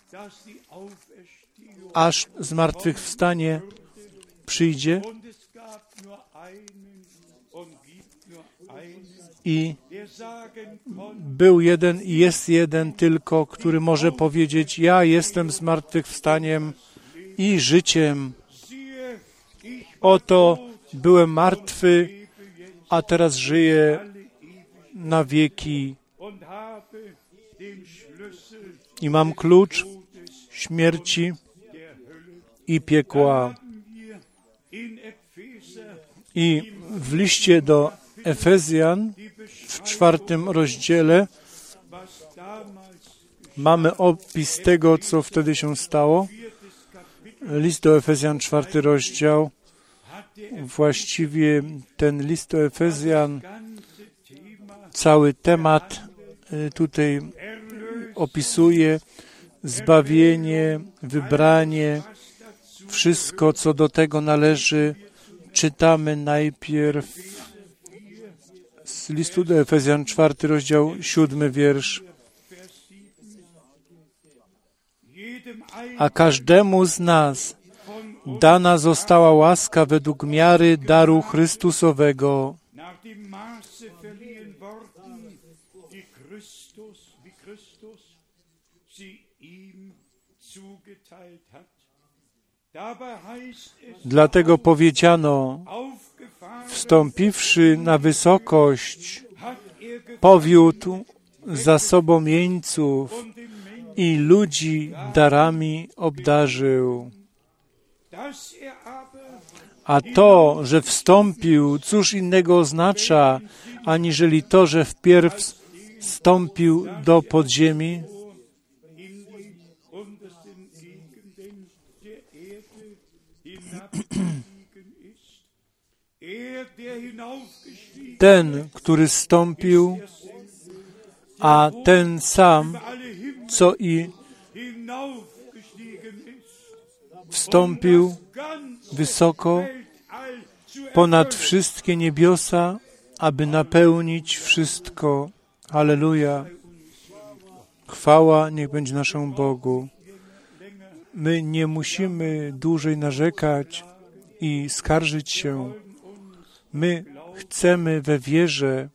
Speaker 1: aż zmartwychwstanie przyjdzie i był jeden i jest jeden tylko, który może powiedzieć: ja jestem zmartwychwstaniem i życiem. Oto byłem martwy, a teraz żyję na wieki i mam klucz śmierci i piekła. I w liście do Efezjan w czwartym rozdziale mamy opis tego, co wtedy się stało. List do Efezjan, czwarty rozdział. Właściwie ten list do Efezjan, cały temat tutaj opisuje: zbawienie, wybranie, wszystko, co do tego należy. Czytamy najpierw z listu do Efezjan, czwarty rozdział, siódmy wiersz. A każdemu z nas dana została łaska według miary daru Chrystusowego. Dlatego powiedziano: wstąpiwszy na wysokość, powiódł za sobą jeńców i ludzi darami obdarzył. A to, że wstąpił, cóż innego oznacza, aniżeli to, że wpierw wstąpił do podziemi? Ten, który zstąpił, a ten sam, co i wstąpił wysoko ponad wszystkie niebiosa, aby napełnić wszystko. Halleluja. Chwała niech będzie naszemu Bogu. My nie musimy dłużej narzekać i skarżyć się. My chcemy we wierze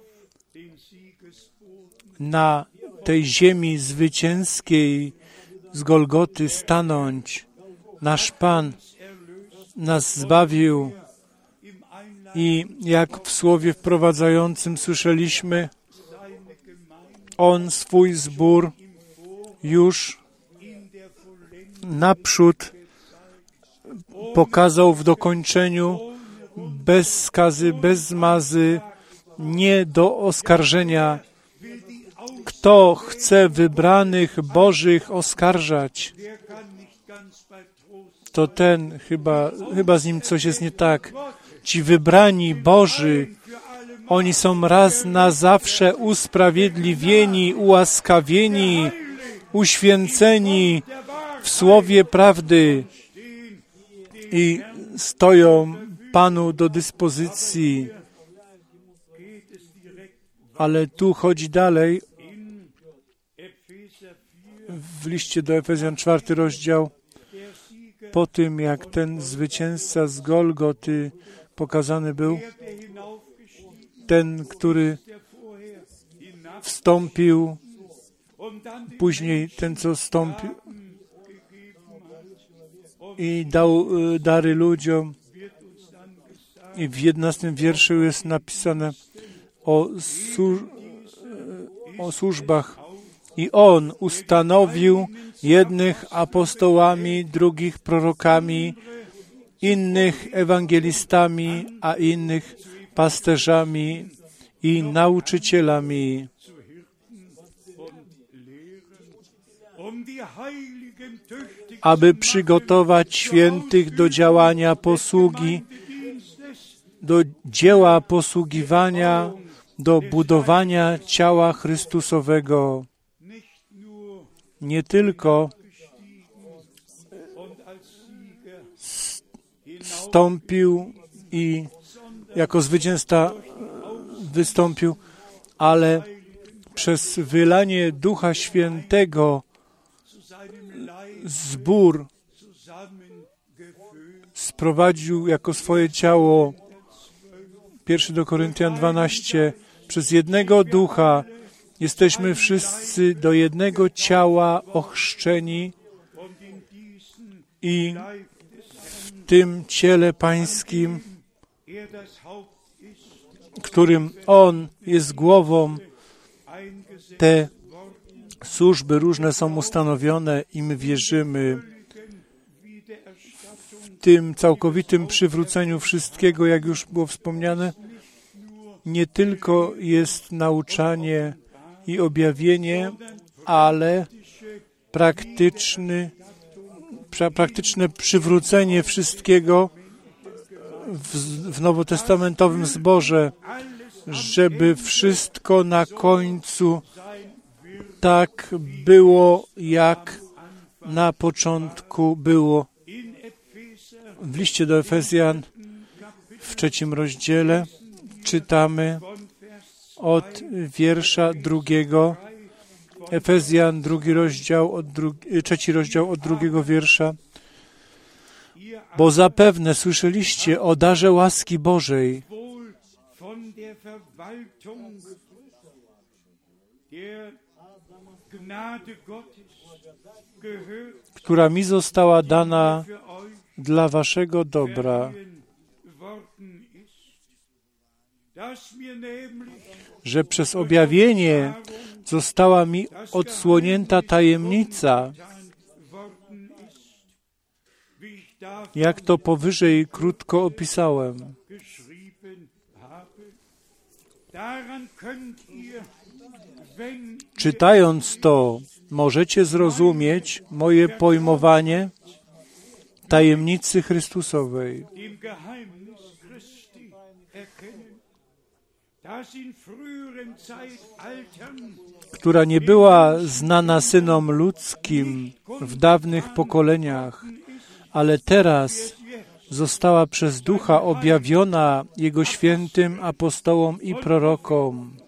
Speaker 1: na tej ziemi zwycięskiej z Golgoty stanąć. Nasz Pan nas zbawił i jak w słowie wprowadzającym słyszeliśmy, On swój zbór już naprzód pokazał w dokończeniu, bez skazy, bez zmazy, nie do oskarżenia. Kto chce wybranych Bożych oskarżać, to ten, chyba, chyba z nim coś jest nie tak. Ci wybrani Boży, oni są raz na zawsze usprawiedliwieni, ułaskawieni, uświęceni w słowie prawdy i stoją Panu do dyspozycji. Ale tu chodzi dalej. W liście do Efezjan, czwarty rozdział, po tym jak ten zwycięzca z Golgoty pokazany był, ten, który wstąpił, później ten, co wstąpił i dał dary ludziom. I w jedenastym wierszu jest napisane o, służ- o służbach. I On ustanowił jednych apostołami, drugich prorokami, innych ewangelistami, a innych pasterzami i nauczycielami, aby przygotować świętych do działania posługi, do dzieła posługiwania, do budowania ciała Chrystusowego. Nie tylko wstąpił i jako zwycięzca wystąpił, ale przez wylanie Ducha Świętego zbór sprowadził jako swoje ciało. Pierwszy do Koryntian dwanaście. Przez jednego Ducha jesteśmy wszyscy do jednego ciała ochrzczeni i w tym ciele Pańskim, którym On jest głową, te służby różne są ustanowione i my wierzymy w tym całkowitym przywróceniu wszystkiego, jak już było wspomniane. Nie tylko jest nauczanie i objawienie, ale praktyczny, pra, praktyczne przywrócenie wszystkiego w, w nowotestamentowym zborze, żeby wszystko na końcu tak było, jak na początku było. W liście do Efezjan w trzecim rozdziale czytamy od wiersza drugiego. Efezjan, drugi rozdział, od drugi, trzeci rozdział od drugiego wiersza. Bo zapewne słyszeliście o darze łaski Bożej, która mi została dana dla waszego dobra, że przez objawienie została mi odsłonięta tajemnica, jak to powyżej krótko opisałem. Czytając to, możecie zrozumieć moje pojmowanie tajemnicy Chrystusowej, która nie była znana synom ludzkim w dawnych pokoleniach, ale teraz została przez Ducha objawiona Jego świętym apostołom i prorokom.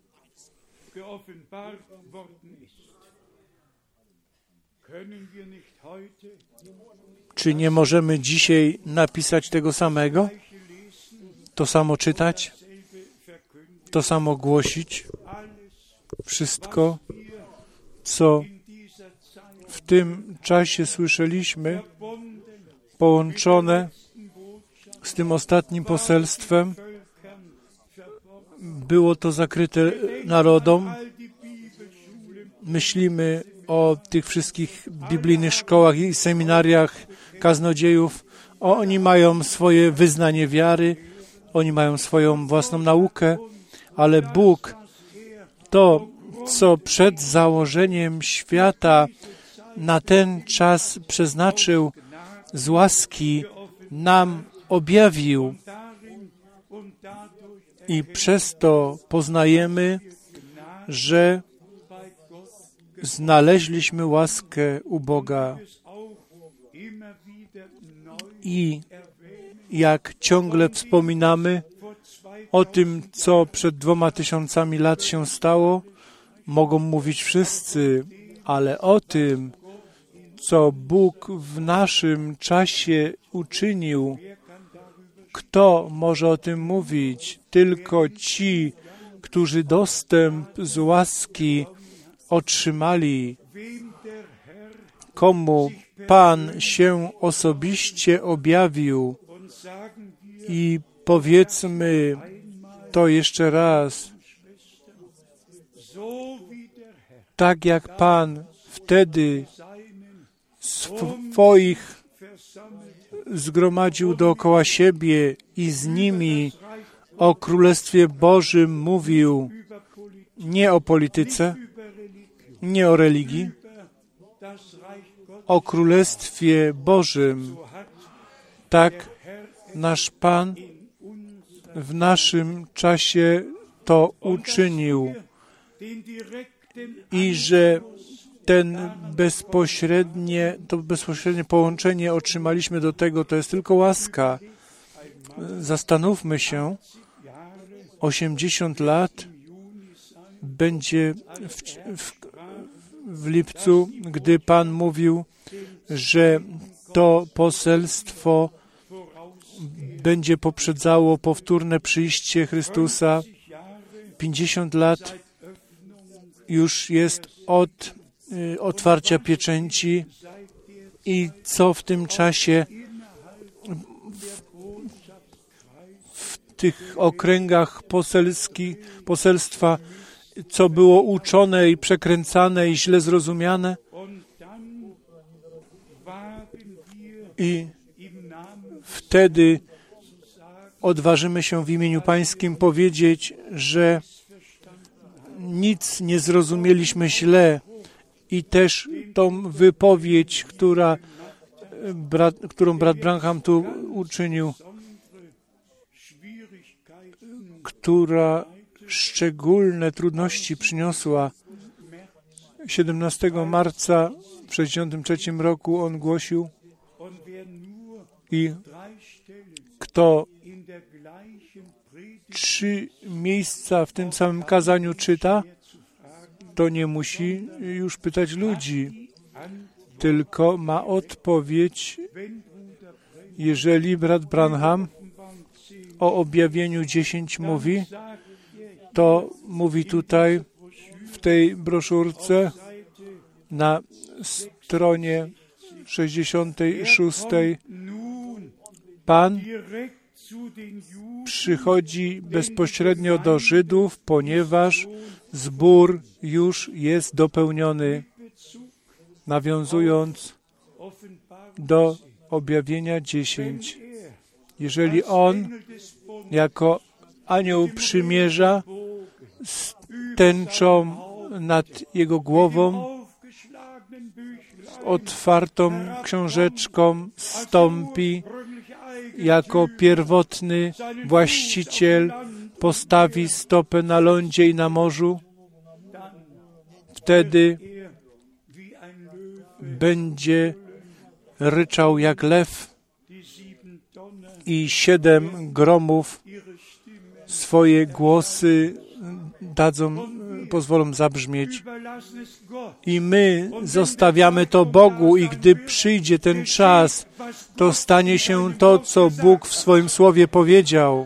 Speaker 1: Czy nie możemy dzisiaj napisać tego samego? To samo czytać? To samo głosić? Wszystko, co w tym czasie słyszeliśmy, połączone z tym ostatnim poselstwem, było to zakryte narodom. Myślimy o tych wszystkich biblijnych szkołach i seminariach kaznodziejów. Oni mają swoje wyznanie wiary, oni mają swoją własną naukę, ale Bóg to, co przed założeniem świata na ten czas przeznaczył z łaski, nam objawił. I przez to poznajemy, że znaleźliśmy łaskę u Boga. I jak ciągle wspominamy o tym, co przed dwoma tysiącami lat się stało, mogą mówić wszyscy, ale o tym, co Bóg w naszym czasie uczynił, kto może o tym mówić? Tylko ci, którzy dostęp z łaski otrzymali, komu Pan się osobiście objawił. I powiedzmy to jeszcze raz. Tak jak Pan wtedy swoich zgromadził dookoła siebie i z nimi o Królestwie Bożym mówił, nie o polityce, nie o religii, o Królestwie Bożym. Tak nasz Pan w naszym czasie to uczynił i że ten bezpośrednie, to bezpośrednie połączenie otrzymaliśmy do tego, to jest tylko łaska. Zastanówmy się, osiemdziesiąt lat będzie w, w, w lipcu, gdy Pan mówił, że to poselstwo będzie poprzedzało powtórne przyjście Chrystusa. pięćdziesiąt lat już jest od y, otwarcia pieczęci i co w tym czasie w, w tych okręgach poselskich, poselstwa, co było uczone i przekręcane i źle zrozumiane. I wtedy odważymy się w imieniu Pańskim powiedzieć, że nic nie zrozumieliśmy źle i też tą wypowiedź, która, brat, którą brat Branham tu uczynił, która szczególne trudności przyniosła. siedemnastego marca w sześćdziesiątym trzecim roku on głosił i kto trzy miejsca w tym samym kazaniu czyta, to nie musi już pytać ludzi, tylko ma odpowiedź, jeżeli brat Branham o objawieniu dziesięć mówi, to mówi tutaj w tej broszurce na stronie sześćdziesiątej szóstej Pan przychodzi bezpośrednio do Żydów, ponieważ zbór już jest dopełniony, nawiązując do objawienia dziesięć. Jeżeli On jako anioł przymierza z tęczą nad jego głową, otwartą książeczką stąpi jako pierwotny właściciel, postawi stopę na lądzie i na morzu, wtedy będzie ryczał jak lew i siedem gromów swoje głosy dadzą, pozwolą zabrzmieć. I my zostawiamy to Bogu i gdy przyjdzie ten czas, to stanie się to, co Bóg w swoim Słowie powiedział.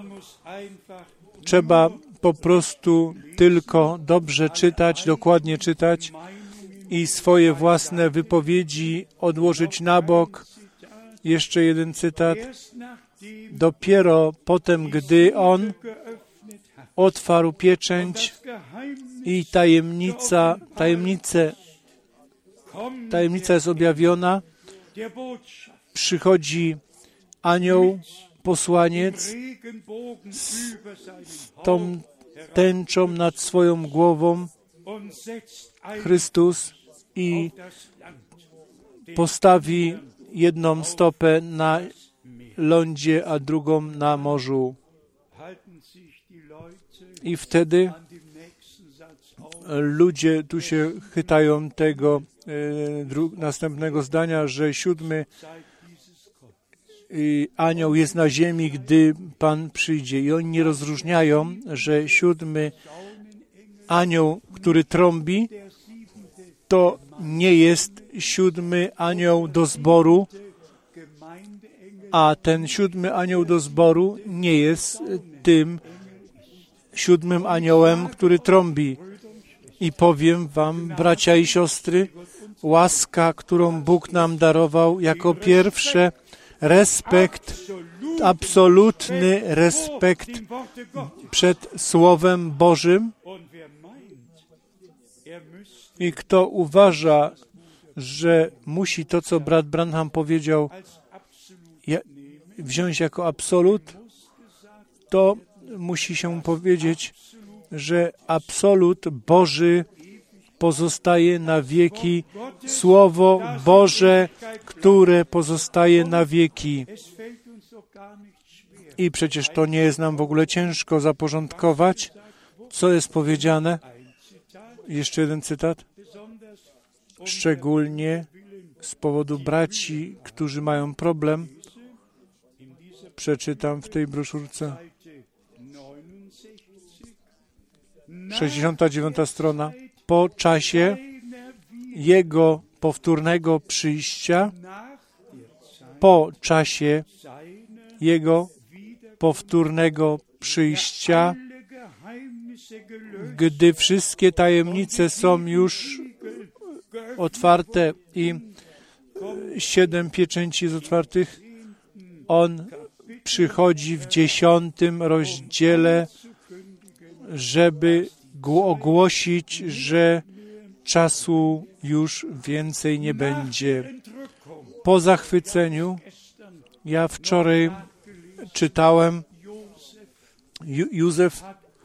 Speaker 1: Trzeba po prostu tylko dobrze czytać, dokładnie czytać i swoje własne wypowiedzi odłożyć na bok. Jeszcze jeden cytat. Dopiero potem, gdy On otwarł pieczęć i tajemnica, tajemnice, tajemnica jest objawiona, przychodzi anioł, posłaniec z tą tęczą nad swoją głową, Chrystus, i postawi jedną stopę na lądzie, a drugą na morzu. I wtedy ludzie tu się chytają tego e, dru, następnego zdania, że siódmy i anioł jest na ziemi, gdy Pan przyjdzie. I oni nie rozróżniają, że siódmy anioł, który trąbi, to nie jest siódmy anioł do zboru, a ten siódmy anioł do zboru nie jest tym siódmym aniołem, który trąbi. I powiem wam, bracia i siostry, łaska, którą Bóg nam darował, jako pierwsze respekt, absolutny respekt przed Słowem Bożym. I kto uważa, że musi to, co brat Branham powiedział, wziąć jako absolut, to musi się powiedzieć, że absolut Boży pozostaje na wieki, Słowo Boże, które pozostaje na wieki. I przecież to nie jest nam w ogóle ciężko zaporządkować, co jest powiedziane. Jeszcze jeden cytat. Szczególnie z powodu braci, którzy mają problem. Przeczytam w tej broszurce. sześćdziesiąta dziewiąta strona. Po czasie Jego powtórnego przyjścia, po czasie Jego powtórnego przyjścia, gdy wszystkie tajemnice są już otwarte i siedem pieczęci jest otwartych, On przychodzi w dziesiątym rozdziale, żeby ogłosić, że czasu już więcej nie będzie. Po zachwyceniu, ja wczoraj czytałem, Ju- Józef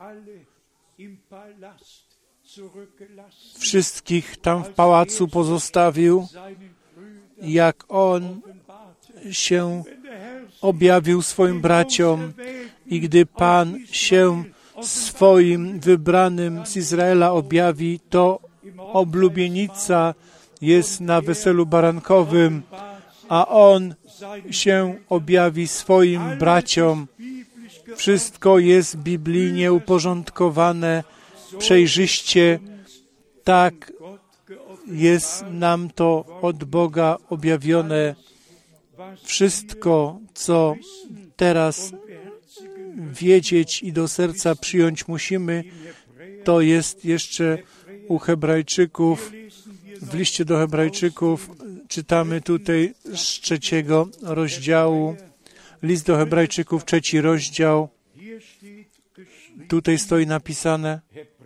Speaker 1: wszystkich tam w pałacu pozostawił, jak on się objawił swoim braciom i gdy Pan się swoim wybranym z Izraela objawi, to oblubienica jest na weselu barankowym, a on się objawi swoim braciom. Wszystko jest biblijnie uporządkowane, przejrzyście, tak jest nam to od Boga objawione. Wszystko, co teraz wiedzieć i do serca przyjąć musimy, to jest jeszcze u Hebrajczyków, w liście do Hebrajczyków, czytamy tutaj z trzeciego rozdziału, list do Hebrajczyków, trzeci rozdział, tutaj stoi napisane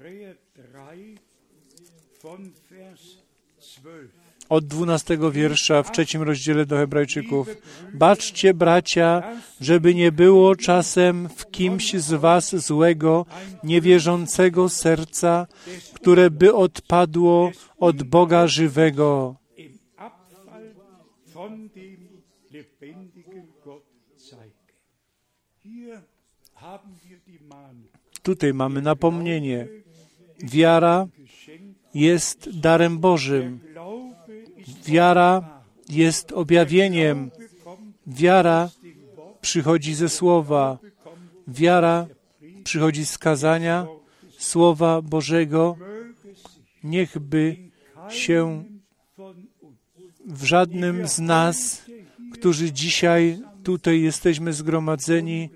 Speaker 1: od dwunastego wiersza w trzecim rozdziale do Hebrajczyków. Baczcie, bracia, żeby nie było czasem w kimś z was złego, niewierzącego serca, które by odpadło od Boga żywego. Tutaj mamy napomnienie. Wiara jest darem Bożym. Wiara jest objawieniem. Wiara przychodzi ze Słowa. Wiara przychodzi z kazania Słowa Bożego. Niechby się w żadnym z nas, którzy dzisiaj tutaj jesteśmy zgromadzeni,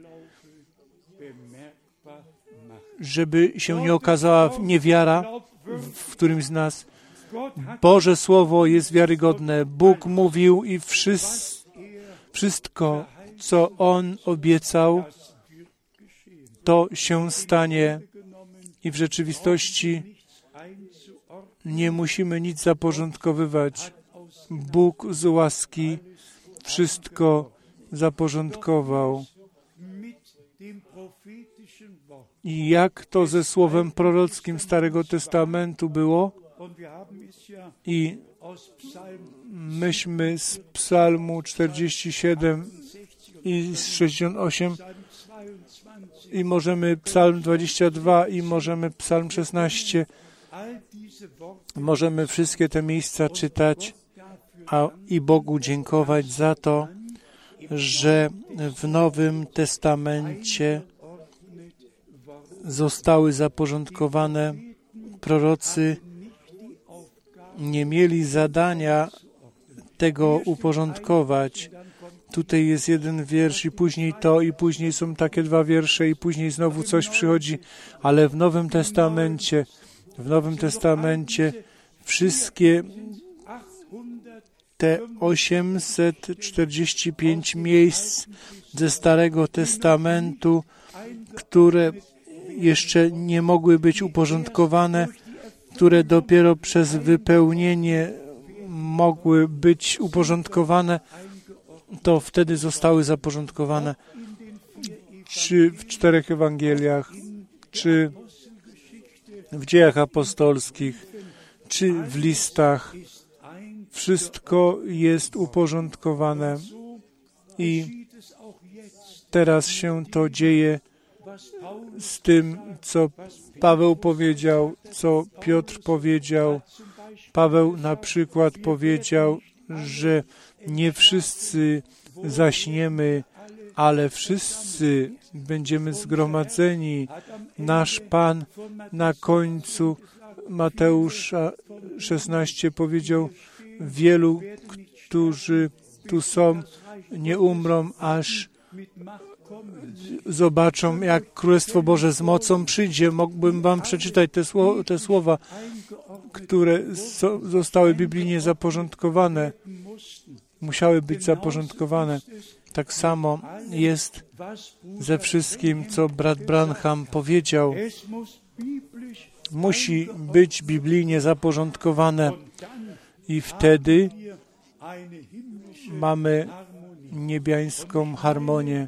Speaker 1: żeby się nie okazała niewiara w którymś z nas. Boże Słowo jest wiarygodne. Bóg mówił i wszystko, co On obiecał, to się stanie. I w rzeczywistości nie musimy nic zaporządkowywać. Bóg z łaski wszystko zaporządkował. I jak to ze słowem prorockim Starego Testamentu było? I myśmy z Psalmu czterdzieści siedem i z sześćdziesiąt osiem i możemy Psalm dwadzieścia dwa i możemy Psalm szesnaście, możemy wszystkie te miejsca czytać a, i Bogu dziękować za to, że w Nowym Testamencie zostały zaporządkowane. Prorocy nie mieli zadania tego uporządkować. Tutaj jest jeden wiersz i później to, i później są takie dwa wiersze i później znowu coś przychodzi, ale w Nowym Testamencie, w Nowym Testamencie wszystkie te osiemset czterdzieści pięć miejsc ze Starego Testamentu, które jeszcze nie mogły być uporządkowane, które dopiero przez wypełnienie mogły być uporządkowane, to wtedy zostały zaporządkowane. Czy w czterech Ewangeliach, czy w Dziejach Apostolskich, czy w listach. Wszystko jest uporządkowane i teraz się to dzieje z tym, co Paweł powiedział, co Piotr powiedział. Paweł na przykład powiedział, że nie wszyscy zaśniemy, ale wszyscy będziemy zgromadzeni. Nasz Pan na końcu Mateusza szesnaście powiedział, wielu, którzy tu są, nie umrą, aż zobaczą, jak Królestwo Boże z mocą przyjdzie. Mógłbym wam przeczytać te, sło- te słowa, które so- zostały biblijnie zaporządkowane. Musiały być zaporządkowane. Tak samo jest ze wszystkim, co brat Branham powiedział. Musi być biblijnie zaporządkowane i wtedy mamy niebiańską harmonię.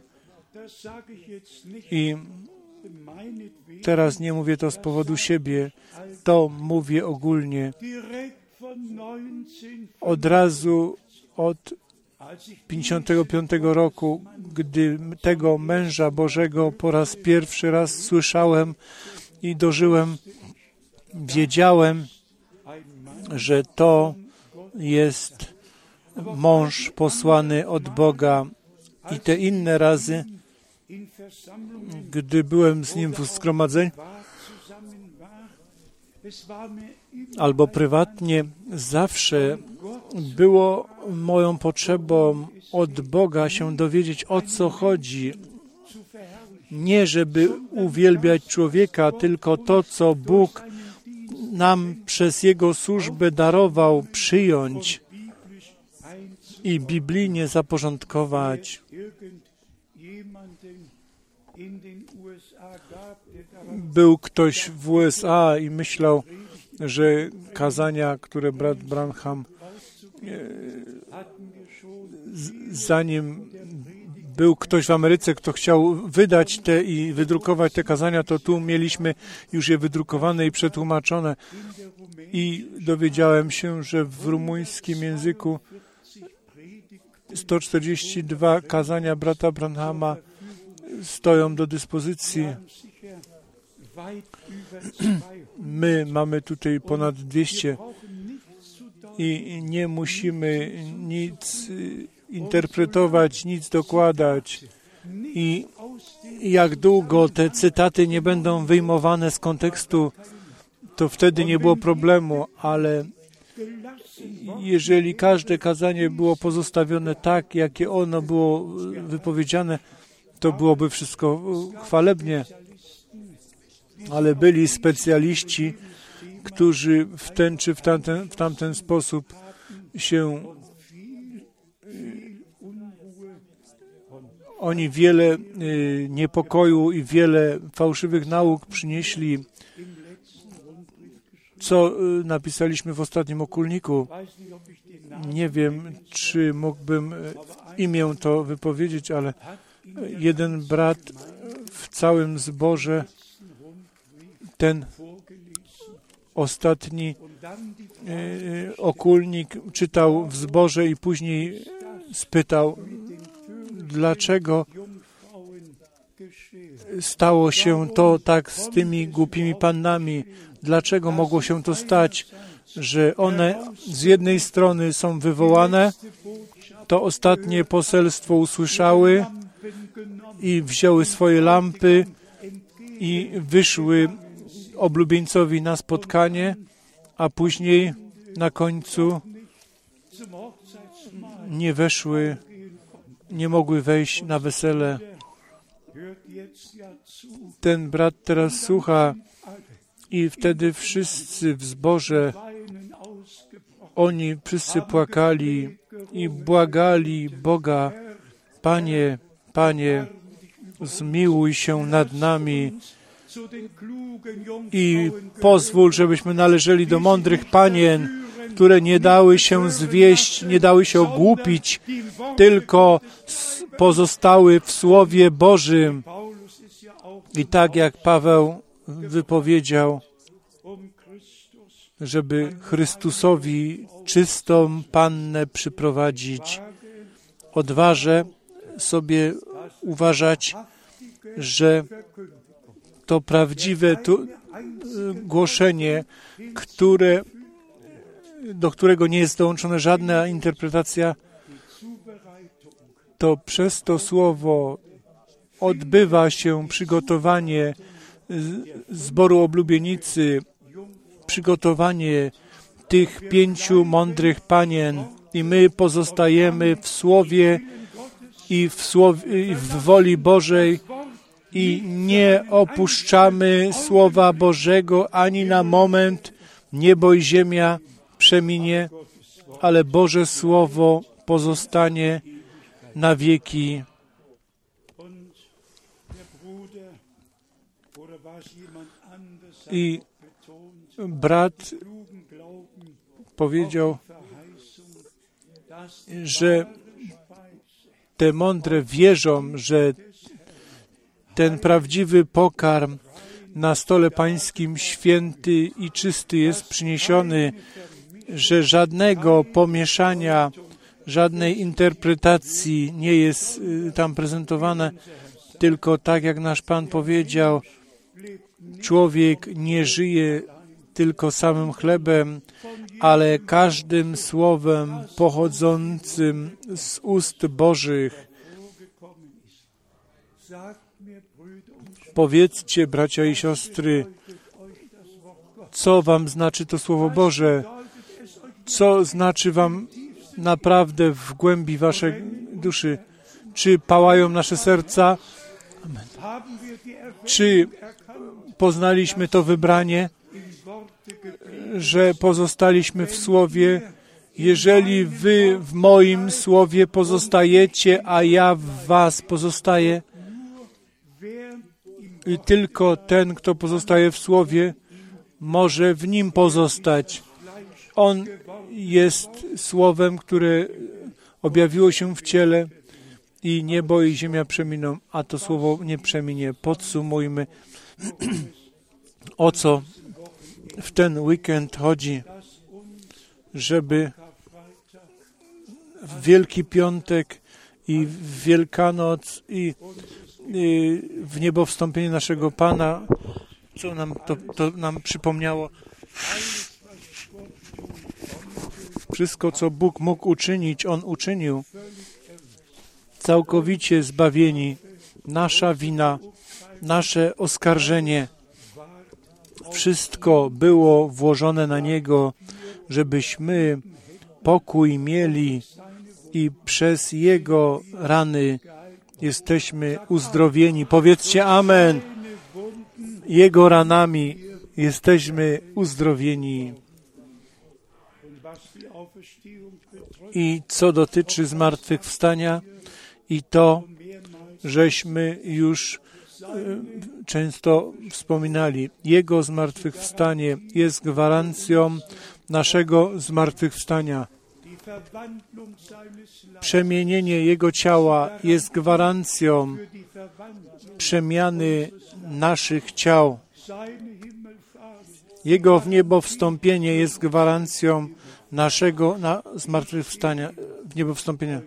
Speaker 1: I teraz nie mówię to z powodu siebie, to mówię ogólnie. Od razu od pięćdziesiątego piątego roku, gdy tego męża Bożego po raz pierwszy raz słyszałem i dożyłem, wiedziałem, że to jest mąż posłany od Boga. I te inne razy, gdy byłem z nim w zgromadzeniu, albo prywatnie, zawsze było moją potrzebą od Boga się dowiedzieć, o co chodzi. Nie, żeby uwielbiać człowieka, tylko to, co Bóg nam przez Jego służbę darował, przyjąć i biblijnie zaporządkować. Był ktoś w U S A i myślał, że kazania, które brat Branham, zanim był ktoś w Ameryce, kto chciał wydać te i wydrukować te kazania, to tu mieliśmy już je wydrukowane i przetłumaczone. I dowiedziałem się, że w rumuńskim języku sto czterdzieści dwa kazania brata Branhama stoją do dyspozycji. My mamy tutaj ponad dwieście i nie musimy nic interpretować, nic dokładać. I jak długo te cytaty nie będą wyjmowane z kontekstu, to wtedy nie było problemu, ale jeżeli każde kazanie było pozostawione tak, jakie ono było wypowiedziane, to byłoby wszystko chwalebnie. Ale byli specjaliści, którzy w ten czy w tamten, w tamten sposób się... Oni wiele y, niepokoju i wiele fałszywych nauk przynieśli, co y, napisaliśmy w ostatnim okulniku. Nie wiem, czy mógłbym y, imię to wypowiedzieć, ale jeden brat w całym zborze, ten ostatni y, okulnik czytał w zborze i później spytał, dlaczego stało się to tak z tymi głupimi pannami, dlaczego mogło się to stać, że one z jednej strony są wywołane, to ostatnie poselstwo usłyszały i wzięły swoje lampy i wyszły oblubieńcowi na spotkanie, a później na końcu nie weszły, nie mogły wejść na wesele. Ten brat teraz słucha i wtedy wszyscy w zborze, oni wszyscy płakali i błagali Boga, Panie, Panie, zmiłuj się nad nami i pozwól, żebyśmy należeli do mądrych panien, które nie dały się zwieść, nie dały się ogłupić, tylko pozostały w Słowie Bożym. I tak jak Paweł wypowiedział, żeby Chrystusowi czystą pannę przyprowadzić. Odważę sobie uważać, że to prawdziwe tu, głoszenie, które, do którego nie jest dołączona żadna interpretacja, to przez to słowo odbywa się przygotowanie zboru oblubienicy, przygotowanie tych pięciu mądrych panien i my pozostajemy w Słowie i w, słowie, i w woli Bożej i nie opuszczamy Słowa Bożego ani na moment. Niebo i ziemia przeminie, ale Boże Słowo pozostanie na wieki. I brat powiedział, że te mądre wierzą, że ten prawdziwy pokarm na stole pańskim święty i czysty jest przyniesiony, że żadnego pomieszania, żadnej interpretacji nie jest tam prezentowane, tylko tak jak nasz Pan powiedział, człowiek nie żyje tylko samym chlebem, ale każdym słowem pochodzącym z ust Bożych. Powiedzcie, bracia i siostry, co wam znaczy to Słowo Boże? Co znaczy wam naprawdę w głębi waszej duszy? Czy pałają nasze serca? Amen. Czy poznaliśmy to wybranie, że pozostaliśmy w Słowie? Jeżeli wy w moim Słowie pozostajecie, a ja w was pozostaję, i tylko ten, kto pozostaje w Słowie, może w nim pozostać. On jest Słowem, które objawiło się w ciele i niebo i ziemia przeminą, a to Słowo nie przeminie. Podsumujmy, o co w ten weekend chodzi, żeby w Wielki Piątek i w Wielkanoc i, i w niebowstąpienie naszego Pana, co nam to, to nam przypomniało, wszystko, co Bóg mógł uczynić, On uczynił. Całkowicie zbawieni, nasza wina, nasze oskarżenie, wszystko było włożone na Niego, żebyśmy pokój mieli i przez Jego rany jesteśmy uzdrowieni. Powiedzcie amen. Jego ranami jesteśmy uzdrowieni. I co dotyczy zmartwychwstania, i to, żeśmy już często wspominali, Jego zmartwychwstanie jest gwarancją naszego zmartwychwstania. Przemienienie Jego ciała jest gwarancją przemiany naszych ciał. Jego w niebo wstąpienie jest gwarancją naszego na zmartwychwstania, w niebo wstąpienia.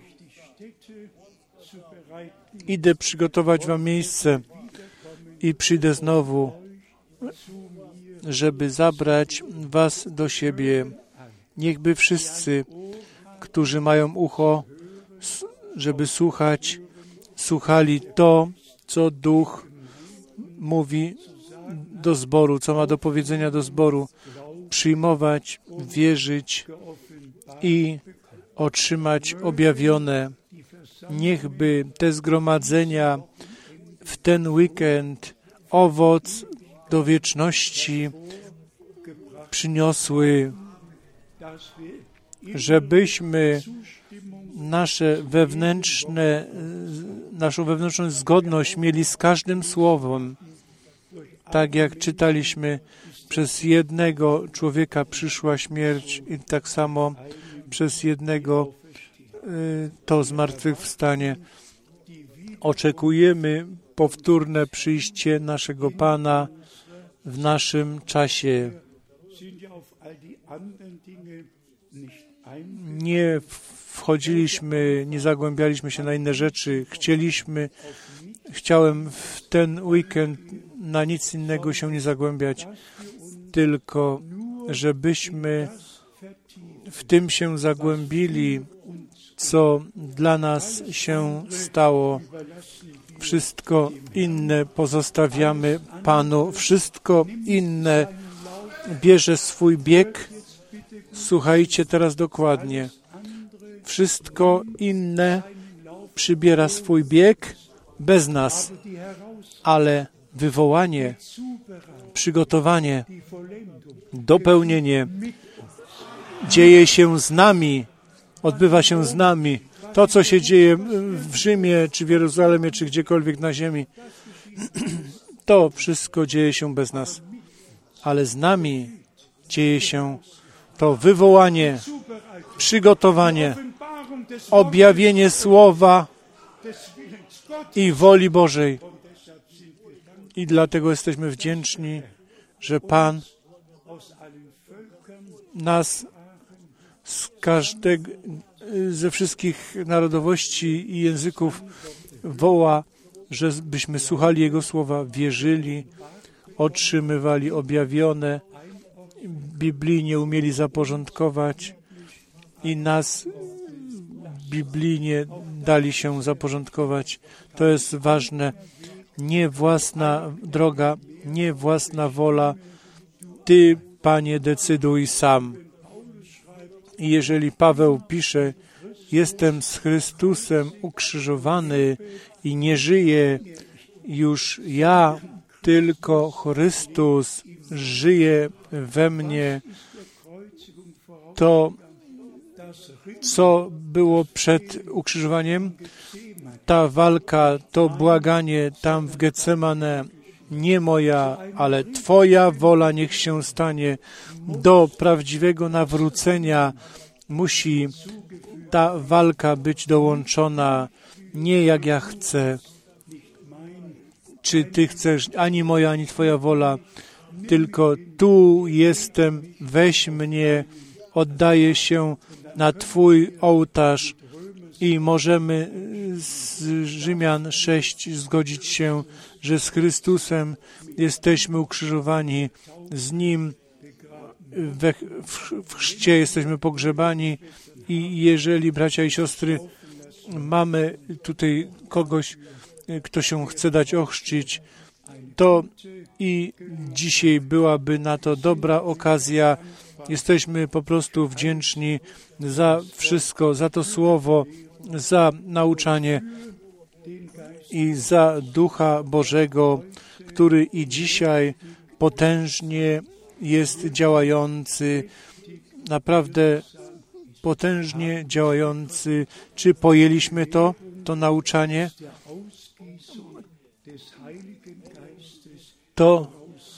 Speaker 1: Idę przygotować wam miejsce i przyjdę znowu, żeby zabrać was do siebie. Niechby wszyscy, którzy mają ucho, żeby słuchać, słuchali to, co Duch mówi do zboru, co ma do powiedzenia do zboru, przyjmować, wierzyć i otrzymać objawione. Niechby te zgromadzenia w ten weekend owoc do wieczności przyniosły, żebyśmy nasze wewnętrzne, naszą wewnętrzną zgodność mieli z każdym słowem. Tak jak czytaliśmy, przez jednego człowieka przyszła śmierć i tak samo przez jednego to zmartwychwstanie. Oczekujemy powtórne przyjście naszego Pana w naszym czasie. Nie wchodziliśmy, nie zagłębialiśmy się na inne rzeczy. Chcieliśmy, chciałem w ten weekend na nic innego się nie zagłębiać, tylko żebyśmy w tym się zagłębili, co dla nas się stało. Wszystko inne pozostawiamy Panu. Wszystko inne bierze swój bieg. Słuchajcie teraz dokładnie. Wszystko inne przybiera swój bieg bez nas, ale wywołanie, przygotowanie, dopełnienie dzieje się z nami, odbywa się z nami. To, co się dzieje w Rzymie, czy w Jerozolimie, czy gdziekolwiek na ziemi, to wszystko dzieje się bez nas. Ale z nami dzieje się to wywołanie, przygotowanie, objawienie Słowa i woli Bożej. I dlatego jesteśmy wdzięczni, że Pan nas z każdego, ze wszystkich narodowości i języków woła, żebyśmy słuchali Jego słowa, wierzyli, otrzymywali objawione, biblijnie umieli zaporządkować i nas biblijnie dali się zaporządkować. To jest ważne. Nie własna droga, nie własna wola. Ty, Panie, decyduj sam. I jeżeli Paweł pisze, jestem z Chrystusem ukrzyżowany i nie żyję już ja, tylko Chrystus żyje we mnie, to co było przed ukrzyżowaniem? Ta walka, to błaganie tam w Getsemane, nie moja, ale Twoja wola niech się stanie. Do prawdziwego nawrócenia musi ta walka być dołączona, nie jak ja chcę, czy Ty chcesz, ani moja, ani Twoja wola, tylko tu jestem, weź mnie, oddaję się na Twój ołtarz i możemy z Rzymian sześć zgodzić się, że z Chrystusem jesteśmy ukrzyżowani, z Nim we, w, w chrzcie jesteśmy pogrzebani i jeżeli, bracia i siostry, mamy tutaj kogoś, kto się chce dać ochrzcić, to i dzisiaj byłaby na to dobra okazja. Jesteśmy po prostu wdzięczni za wszystko, za to Słowo, za nauczanie i za Ducha Bożego, który i dzisiaj potężnie jest działający, naprawdę potężnie działający. Czy pojęliśmy to, to nauczanie? To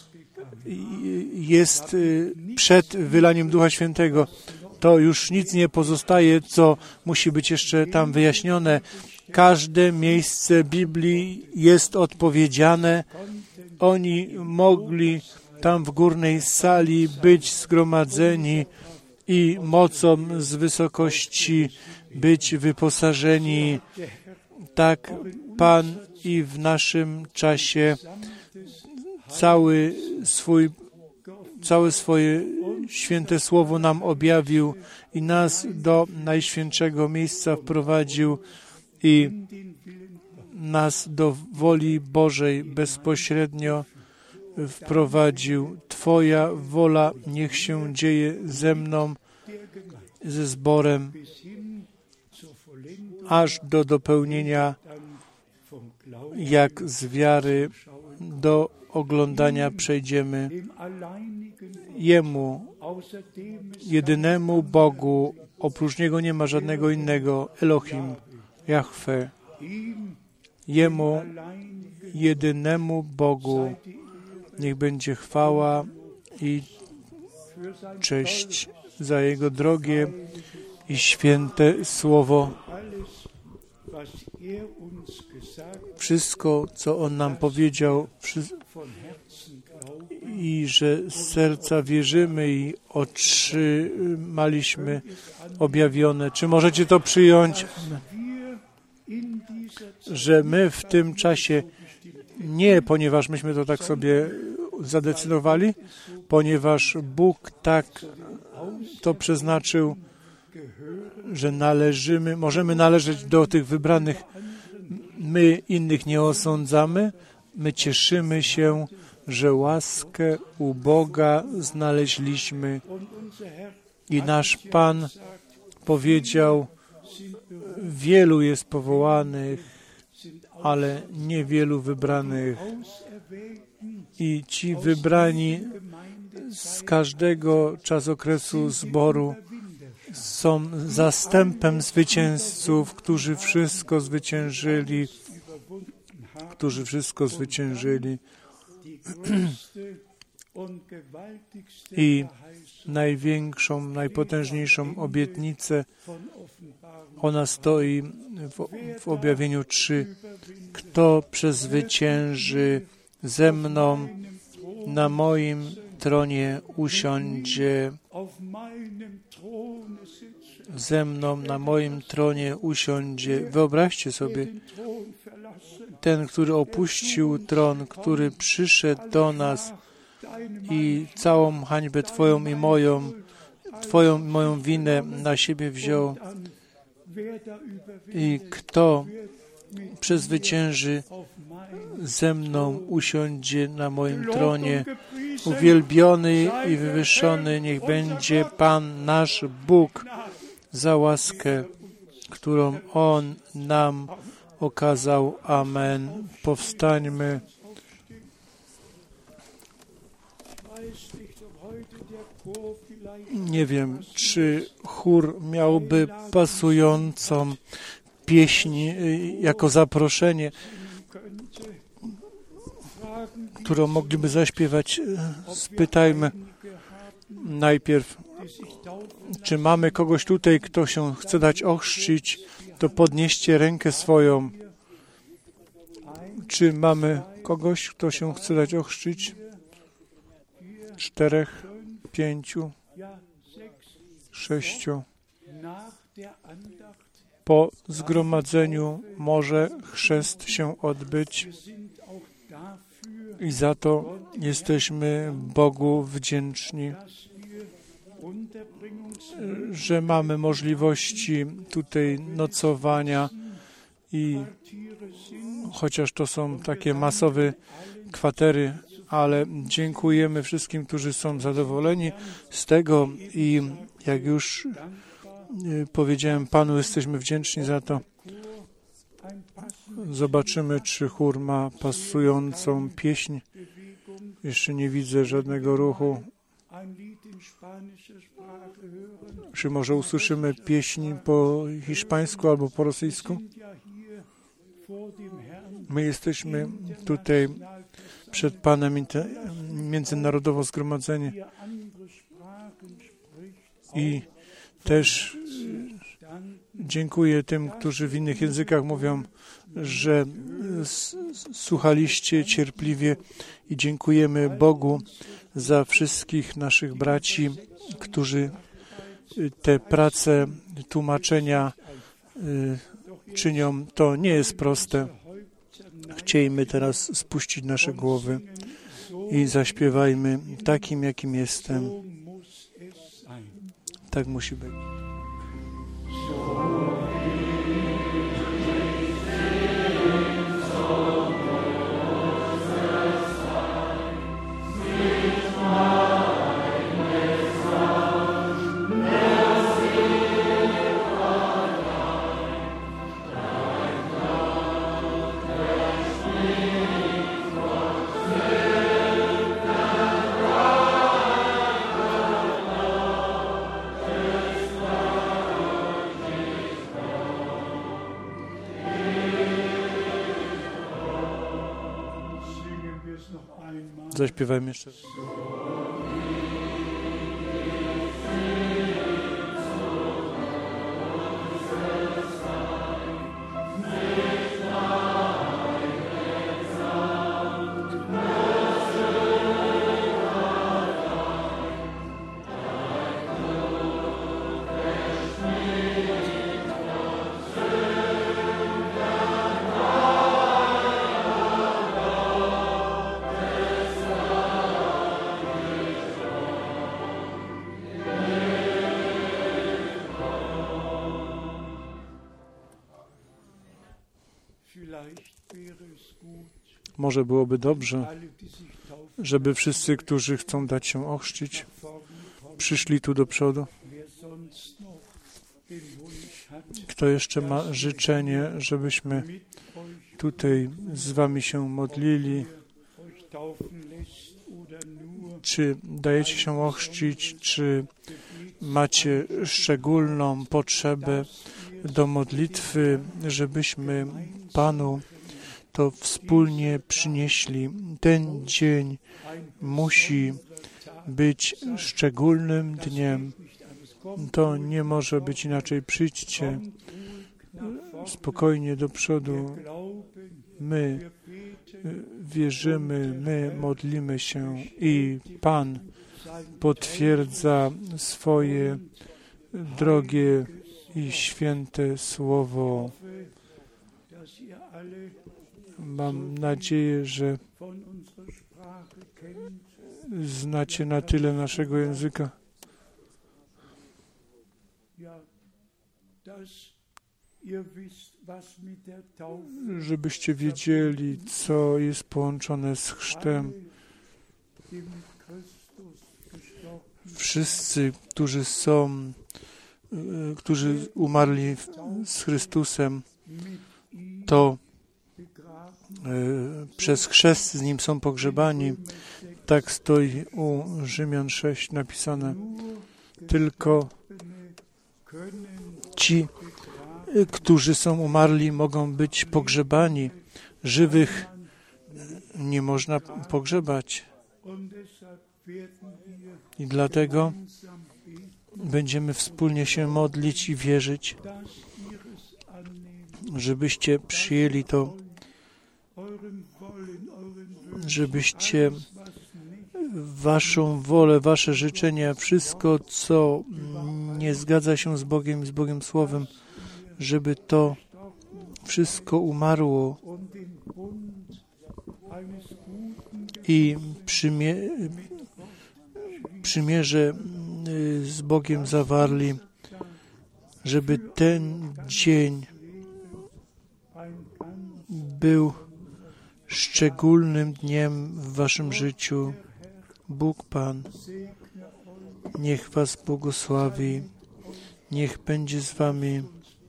Speaker 1: jest przed wylaniem Ducha Świętego. To już nic nie pozostaje, co musi być jeszcze tam wyjaśnione. Każde miejsce Biblii jest odpowiedziane. Oni mogli tam w górnej sali być zgromadzeni i mocą z wysokości być wyposażeni. Tak Pan i w naszym czasie cały swój, całe swoje święte Słowo nam objawił i nas do najświętszego miejsca wprowadził i nas do woli Bożej bezpośrednio wprowadził. Twoja wola niech się dzieje ze mną, ze zborem, aż do dopełnienia, jak z wiary do oglądania przejdziemy. Jemu, jedynemu Bogu, oprócz Niego nie ma żadnego innego, Elohim, Jahwe. Jemu, jedynemu Bogu, niech będzie chwała i cześć za Jego drogie i święte Słowo. Wszystko, co On nam powiedział, i że z serca wierzymy i otrzymaliśmy objawione. Czy możecie to przyjąć? Że my w tym czasie nie, ponieważ myśmy to tak sobie zadecydowali, ponieważ Bóg tak to przeznaczył, że należymy, możemy należeć do tych wybranych. My innych nie osądzamy, my cieszymy się, że łaskę u Boga znaleźliśmy. I nasz Pan powiedział, wielu jest powołanych, ale niewielu wybranych. I ci wybrani z każdego czasokresu zboru są zastępem zwycięzców, którzy wszystko zwyciężyli, którzy wszystko zwyciężyli. I największą, najpotężniejszą obietnicę, ona stoi w, w objawieniu trzy. Kto przezwycięży ze mną, na moim tronie usiądzie. Ze mną na moim tronie usiądzie. Wyobraźcie sobie, ten, który opuścił tron, który przyszedł do nas i całą hańbę Twoją i moją, Twoją i moją winę na siebie wziął. I kto przezwycięży ze mną, usiądzie na moim tronie. Uwielbiony i wywyższony niech będzie Pan nasz Bóg za łaskę, którą On nam okazał. Amen. Powstańmy. Nie wiem, czy chór miałby pasującą pieśń jako zaproszenie, którą mogliby zaśpiewać. Spytajmy najpierw, czy mamy kogoś tutaj, kto się chce dać ochrzcić, to podnieście rękę swoją. Czy mamy kogoś, kto się chce dać ochrzcić? Czterech, pięciu, sześciu. Po zgromadzeniu może chrzest się odbyć i za to jesteśmy Bogu wdzięczni, że mamy możliwości tutaj nocowania i chociaż to są takie masowe kwatery, ale dziękujemy wszystkim, którzy są zadowoleni z tego i jak już powiedziałem Panu, jesteśmy wdzięczni za to. Zobaczymy, czy chór ma pasującą pieśń. Jeszcze nie widzę żadnego ruchu. Czy może usłyszymy pieśń po hiszpańsku albo po rosyjsku? My jesteśmy tutaj przed Panem międzynarodowo zgromadzeni i też dziękuję tym, którzy w innych językach mówią, że słuchaliście cierpliwie i dziękujemy Bogu za wszystkich naszych braci, którzy te prace tłumaczenia czynią. To nie jest proste. Chciejmy teraz spuścić nasze głowy i zaśpiewajmy takim, jakim jestem. Tak musi być. Zaśpiewajmy jeszcze raz. Może byłoby dobrze, żeby wszyscy, którzy chcą dać się ochrzcić, przyszli tu do przodu. Kto jeszcze ma życzenie, żebyśmy tutaj z wami się modlili, czy dajecie się ochrzcić, czy macie szczególną potrzebę do modlitwy, żebyśmy Panu to wspólnie przynieśli. Ten dzień musi być szczególnym dniem. To nie może być inaczej. Przyjdźcie spokojnie do przodu. My wierzymy, my modlimy się i Pan potwierdza swoje drogie i święte słowo. Mam nadzieję, że znacie na tyle naszego języka, żebyście wiedzieli, co jest połączone z chrztem. Wszyscy, którzy są, którzy umarli z Chrystusem, to przez chrzest z Nim są pogrzebani. Tak stoi u Rzymian sześć napisane. Tylko ci, którzy są umarli, mogą być pogrzebani. Żywych nie można pogrzebać. I dlatego będziemy wspólnie się modlić i wierzyć, żebyście przyjęli to, żebyście waszą wolę, wasze życzenia, wszystko, co nie zgadza się z Bogiem i z Bogiem Słowem, żeby to wszystko umarło i przymie, przymierze z Bogiem zawarli, żeby ten dzień był szczególnym dniem w waszym życiu. Bóg Pan, niech was błogosławi, niech będzie z wami.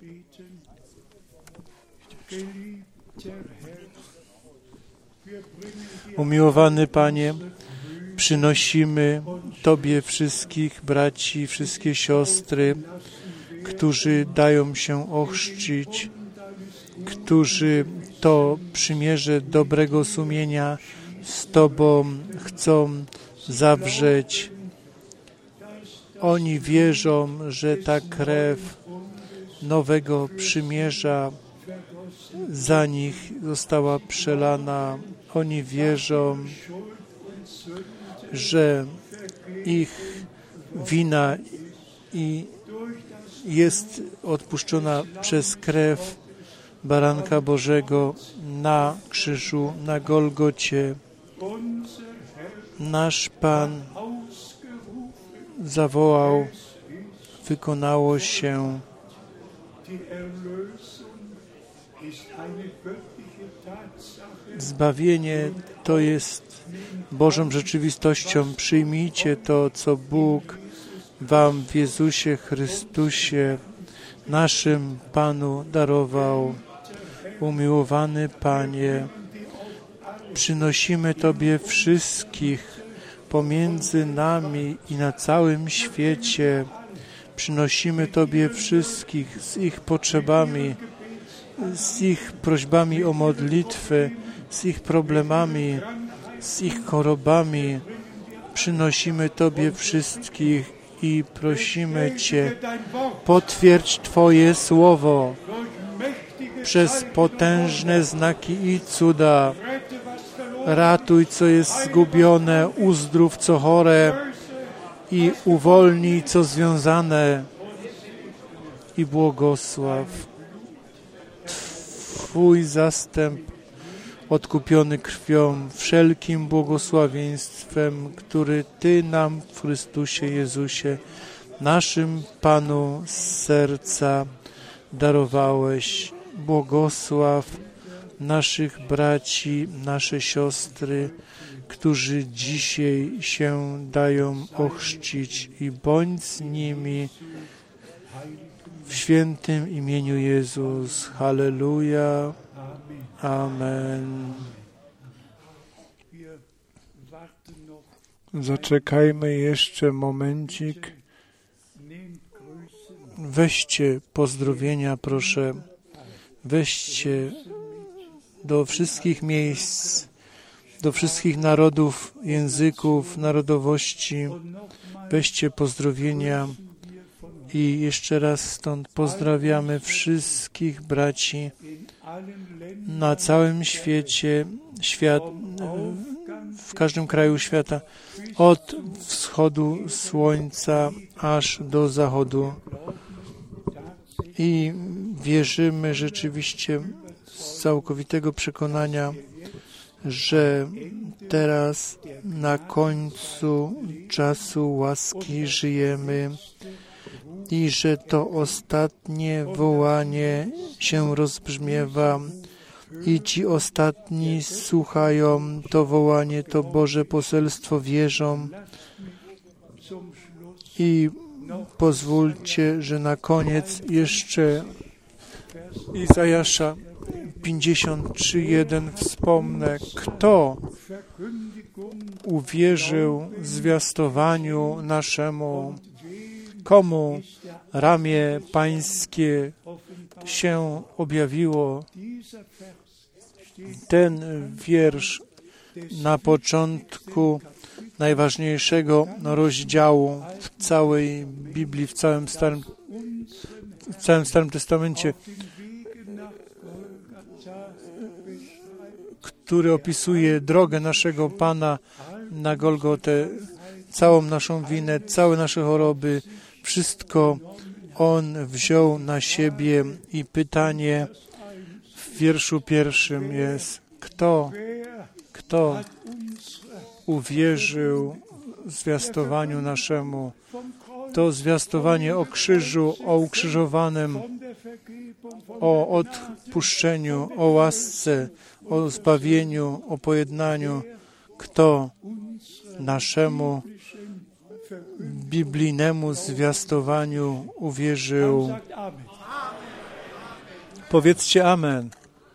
Speaker 1: Umiłowany Panie, przynosimy Tobie wszystkich braci, wszystkie siostry, którzy dają się ochrzcić, którzy to przymierze dobrego sumienia z Tobą chcą zawrzeć. Oni wierzą, że ta krew nowego przymierza za nich została przelana. Oni wierzą, że ich wina i jest odpuszczona przez krew Baranka Bożego na krzyżu, na Golgocie. Nasz Pan zawołał, wykonało się. Zbawienie to jest Bożą rzeczywistością. Przyjmijcie to, co Bóg wam w Jezusie Chrystusie, naszym Panu, darował. Umiłowany Panie, przynosimy Tobie wszystkich pomiędzy nami i na całym świecie. Przynosimy Tobie wszystkich z ich potrzebami, z ich prośbami o modlitwę, z ich problemami, z ich chorobami. Przynosimy Tobie wszystkich i prosimy Cię, potwierdź Twoje słowo przez potężne znaki i cuda. Ratuj, co jest zgubione, uzdrów, co chore i uwolnij, co związane i błogosław Twój zastęp odkupiony krwią, wszelkim błogosławieństwem, który Ty nam w Chrystusie Jezusie, naszym Panu z serca darowałeś. Błogosław naszych braci, nasze siostry, którzy dzisiaj się dają ochrzcić i bądź z nimi w świętym imieniu Jezus. Halleluja. Amen. Zaczekajmy jeszcze momencik. Weźcie pozdrowienia, proszę. Weźcie do wszystkich miejsc, do wszystkich narodów, języków, narodowości. Weźcie pozdrowienia i jeszcze raz stąd pozdrawiamy wszystkich braci na całym świecie, świat, w każdym kraju świata, od wschodu słońca aż do zachodu. I wierzymy rzeczywiście z całkowitego przekonania, że teraz na końcu czasu łaski żyjemy i że to ostatnie wołanie się rozbrzmiewa i ci ostatni słuchają to wołanie, to Boże poselstwo, wierzą. I pozwólcie, że na koniec jeszcze Izajasza pięćdziesiąt trzy jeden wspomnę. Kto uwierzył zwiastowaniu naszemu? Komu ramię Pańskie się objawiło? Ten wiersz na początku najważniejszego rozdziału w całej Biblii, w całym Starym, w całym Starym Testamencie, który opisuje drogę naszego Pana na Golgotę, całą naszą winę, całe nasze choroby, wszystko On wziął na siebie i pytanie w wierszu pierwszym jest, kto, kto uwierzył zwiastowaniu naszemu? To zwiastowanie o krzyżu, o ukrzyżowanym, o odpuszczeniu, o łasce, o zbawieniu, o pojednaniu. Kto naszemu biblijnemu zwiastowaniu uwierzył? Powiedzcie amen.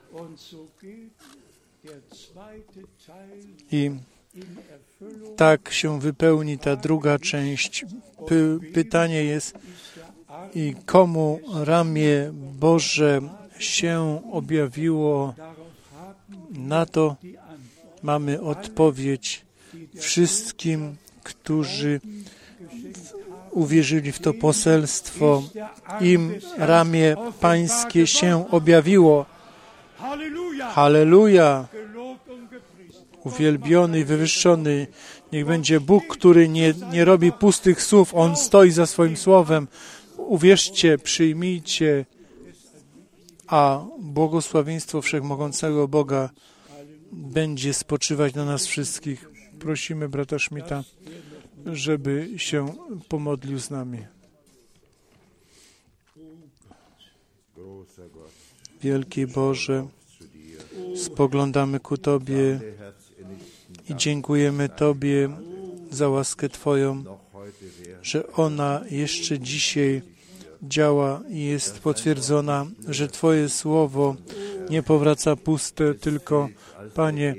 Speaker 1: I tak się wypełni ta druga część. Py- pytanie jest, i komu ramię Boże się objawiło? Na to mamy odpowiedź. Wszystkim, którzy uwierzyli w to poselstwo, im ramię Pańskie się objawiło. Halleluja! Uwielbiony i wywyższony niech będzie Bóg, który nie, nie robi pustych słów. On stoi za swoim słowem. Uwierzcie, przyjmijcie, a błogosławieństwo Wszechmogącego Boga będzie spoczywać na nas wszystkich. Prosimy brata Schmidta, żeby się pomodlił z nami. Wielki Boże, spoglądamy ku Tobie i dziękujemy Tobie za łaskę Twoją, że ona jeszcze dzisiaj działa i jest potwierdzona, że Twoje słowo nie powraca puste, tylko, Panie,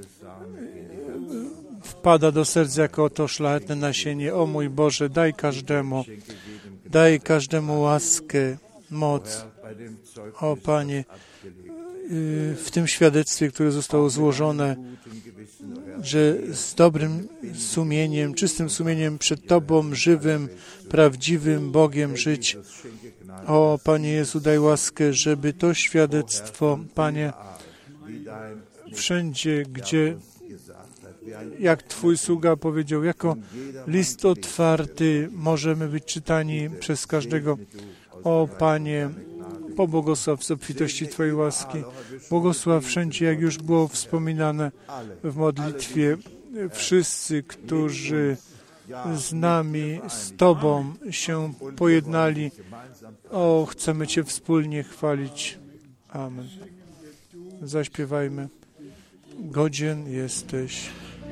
Speaker 1: wpada do serca jako to szlachetne nasienie. O mój Boże, daj każdemu, daj każdemu łaskę, moc. O Panie, w tym świadectwie, które zostało złożone, że z dobrym sumieniem, czystym sumieniem przed Tobą, żywym, prawdziwym Bogiem żyć. O Panie Jezu, daj łaskę, żeby to świadectwo, Panie, wszędzie, gdzie, jak Twój sługa powiedział, jako list otwarty możemy być czytani przez każdego. O Panie, pobłogosław z obfitości Twojej łaski. Błogosław wszędzie, jak już było wspominane w modlitwie, wszyscy, którzy z nami, z Tobą się pojednali. O, chcemy Cię wspólnie chwalić. Amen. zaśpiewajmy. Godzien jesteś.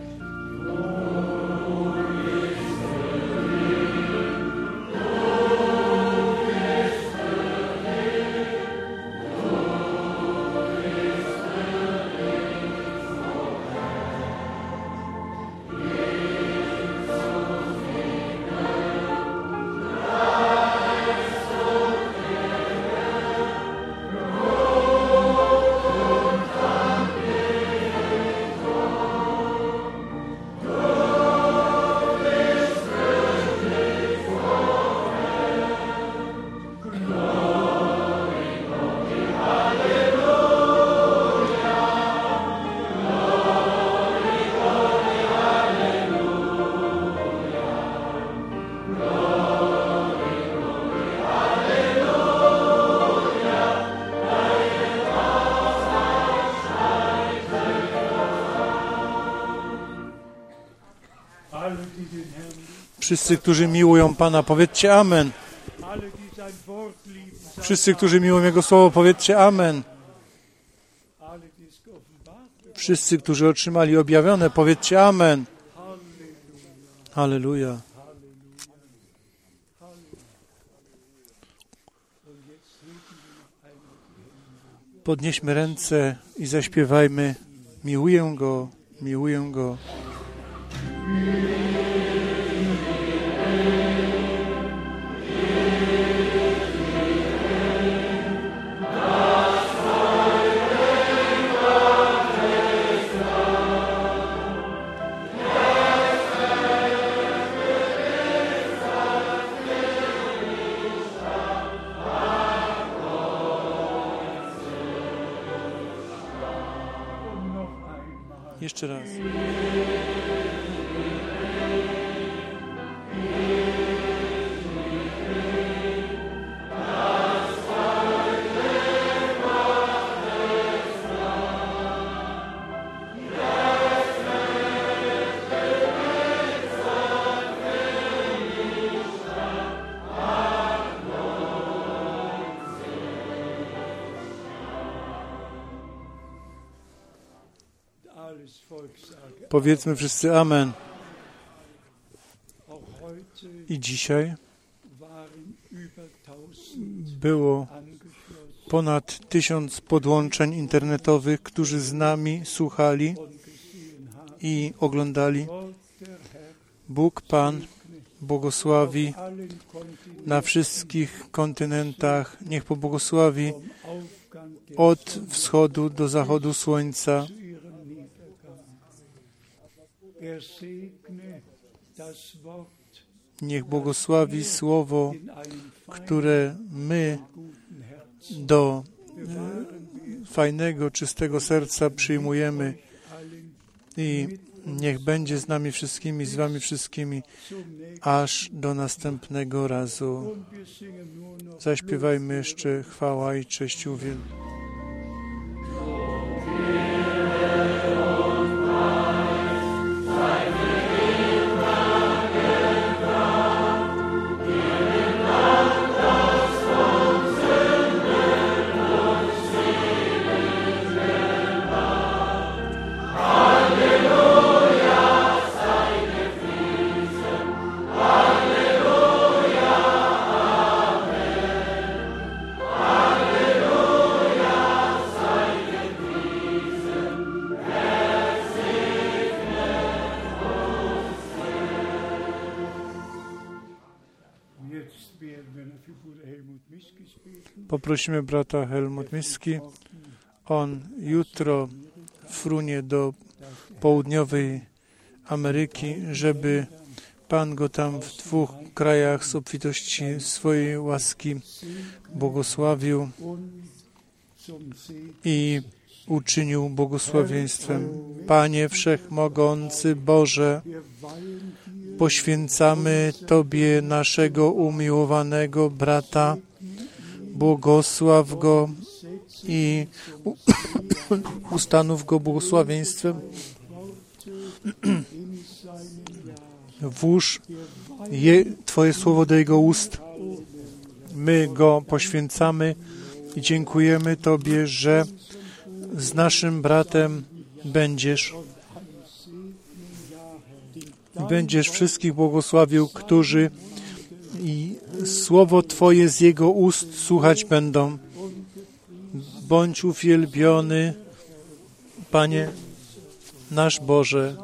Speaker 1: Wszyscy, którzy miłują Pana, powiedzcie amen. Wszyscy, którzy miłują Jego Słowo, powiedzcie amen. Wszyscy, którzy otrzymali objawione, powiedzcie amen. Halleluja. Podnieśmy ręce i zaśpiewajmy. Miłuję Go, miłuję Go. Jeszcze raz. Powiedzmy wszyscy amen. I dzisiaj było ponad tysiąc podłączeń internetowych, którzy z nami słuchali i oglądali. Bóg Pan błogosławi na wszystkich kontynentach. Niech pobłogosławi od wschodu do zachodu słońca. Niech błogosławi słowo, które my do fajnego, czystego serca przyjmujemy i niech będzie z nami wszystkimi, z wami wszystkimi, aż do następnego razu. Zaśpiewajmy jeszcze chwała i cześć uwielbienie. Poprosimy brata Helmut Miski. On jutro frunie do południowej Ameryki, żeby Pan go tam w dwóch krajach z obfitości swojej łaski błogosławił i uczynił błogosławieństwem. Panie Wszechmogący Boże, poświęcamy Tobie naszego umiłowanego brata, błogosław go i ustanów go błogosławieństwem. Włóż je, Twoje słowo do Jego ust. My go poświęcamy i dziękujemy Tobie, że z naszym bratem będziesz i będziesz wszystkich błogosławił, którzy i słowo Twoje z Jego ust słuchać będą. Bądź uwielbiony, Panie nasz Boże.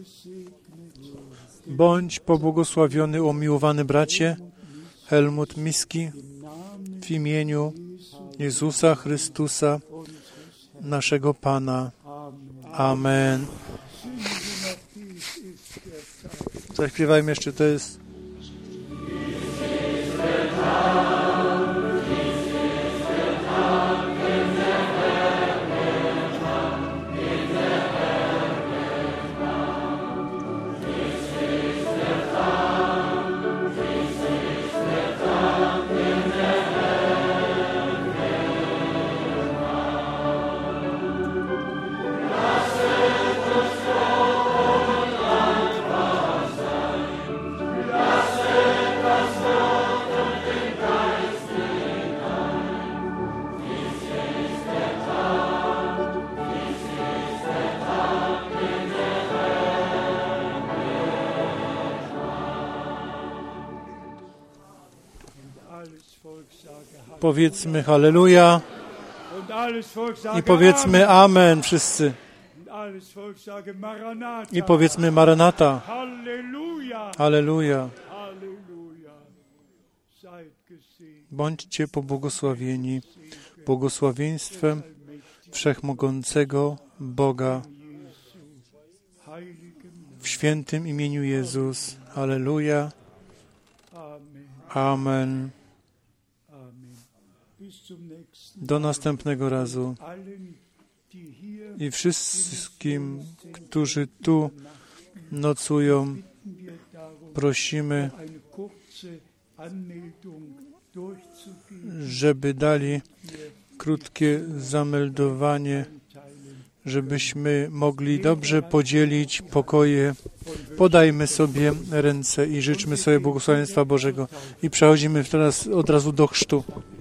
Speaker 1: Bądź pobłogosławiony, umiłowany bracie Helmut Miski, w imieniu Jezusa Chrystusa, naszego Pana. Amen. Zaśpiewajmy jeszcze, to jest powiedzmy halleluja i powiedzmy amen wszyscy. I powiedzmy Maranata. Halleluja. Bądźcie pobłogosławieni błogosławieństwem Wszechmogącego Boga w świętym imieniu Jezus. Halleluja. Amen. Do następnego razu. I wszystkim, którzy tu nocują, prosimy, żeby dali krótkie zameldowanie, żebyśmy mogli dobrze podzielić pokoje. Podajmy sobie ręce i życzmy sobie błogosławieństwa Bożego. I przechodzimy teraz od razu do chrztu.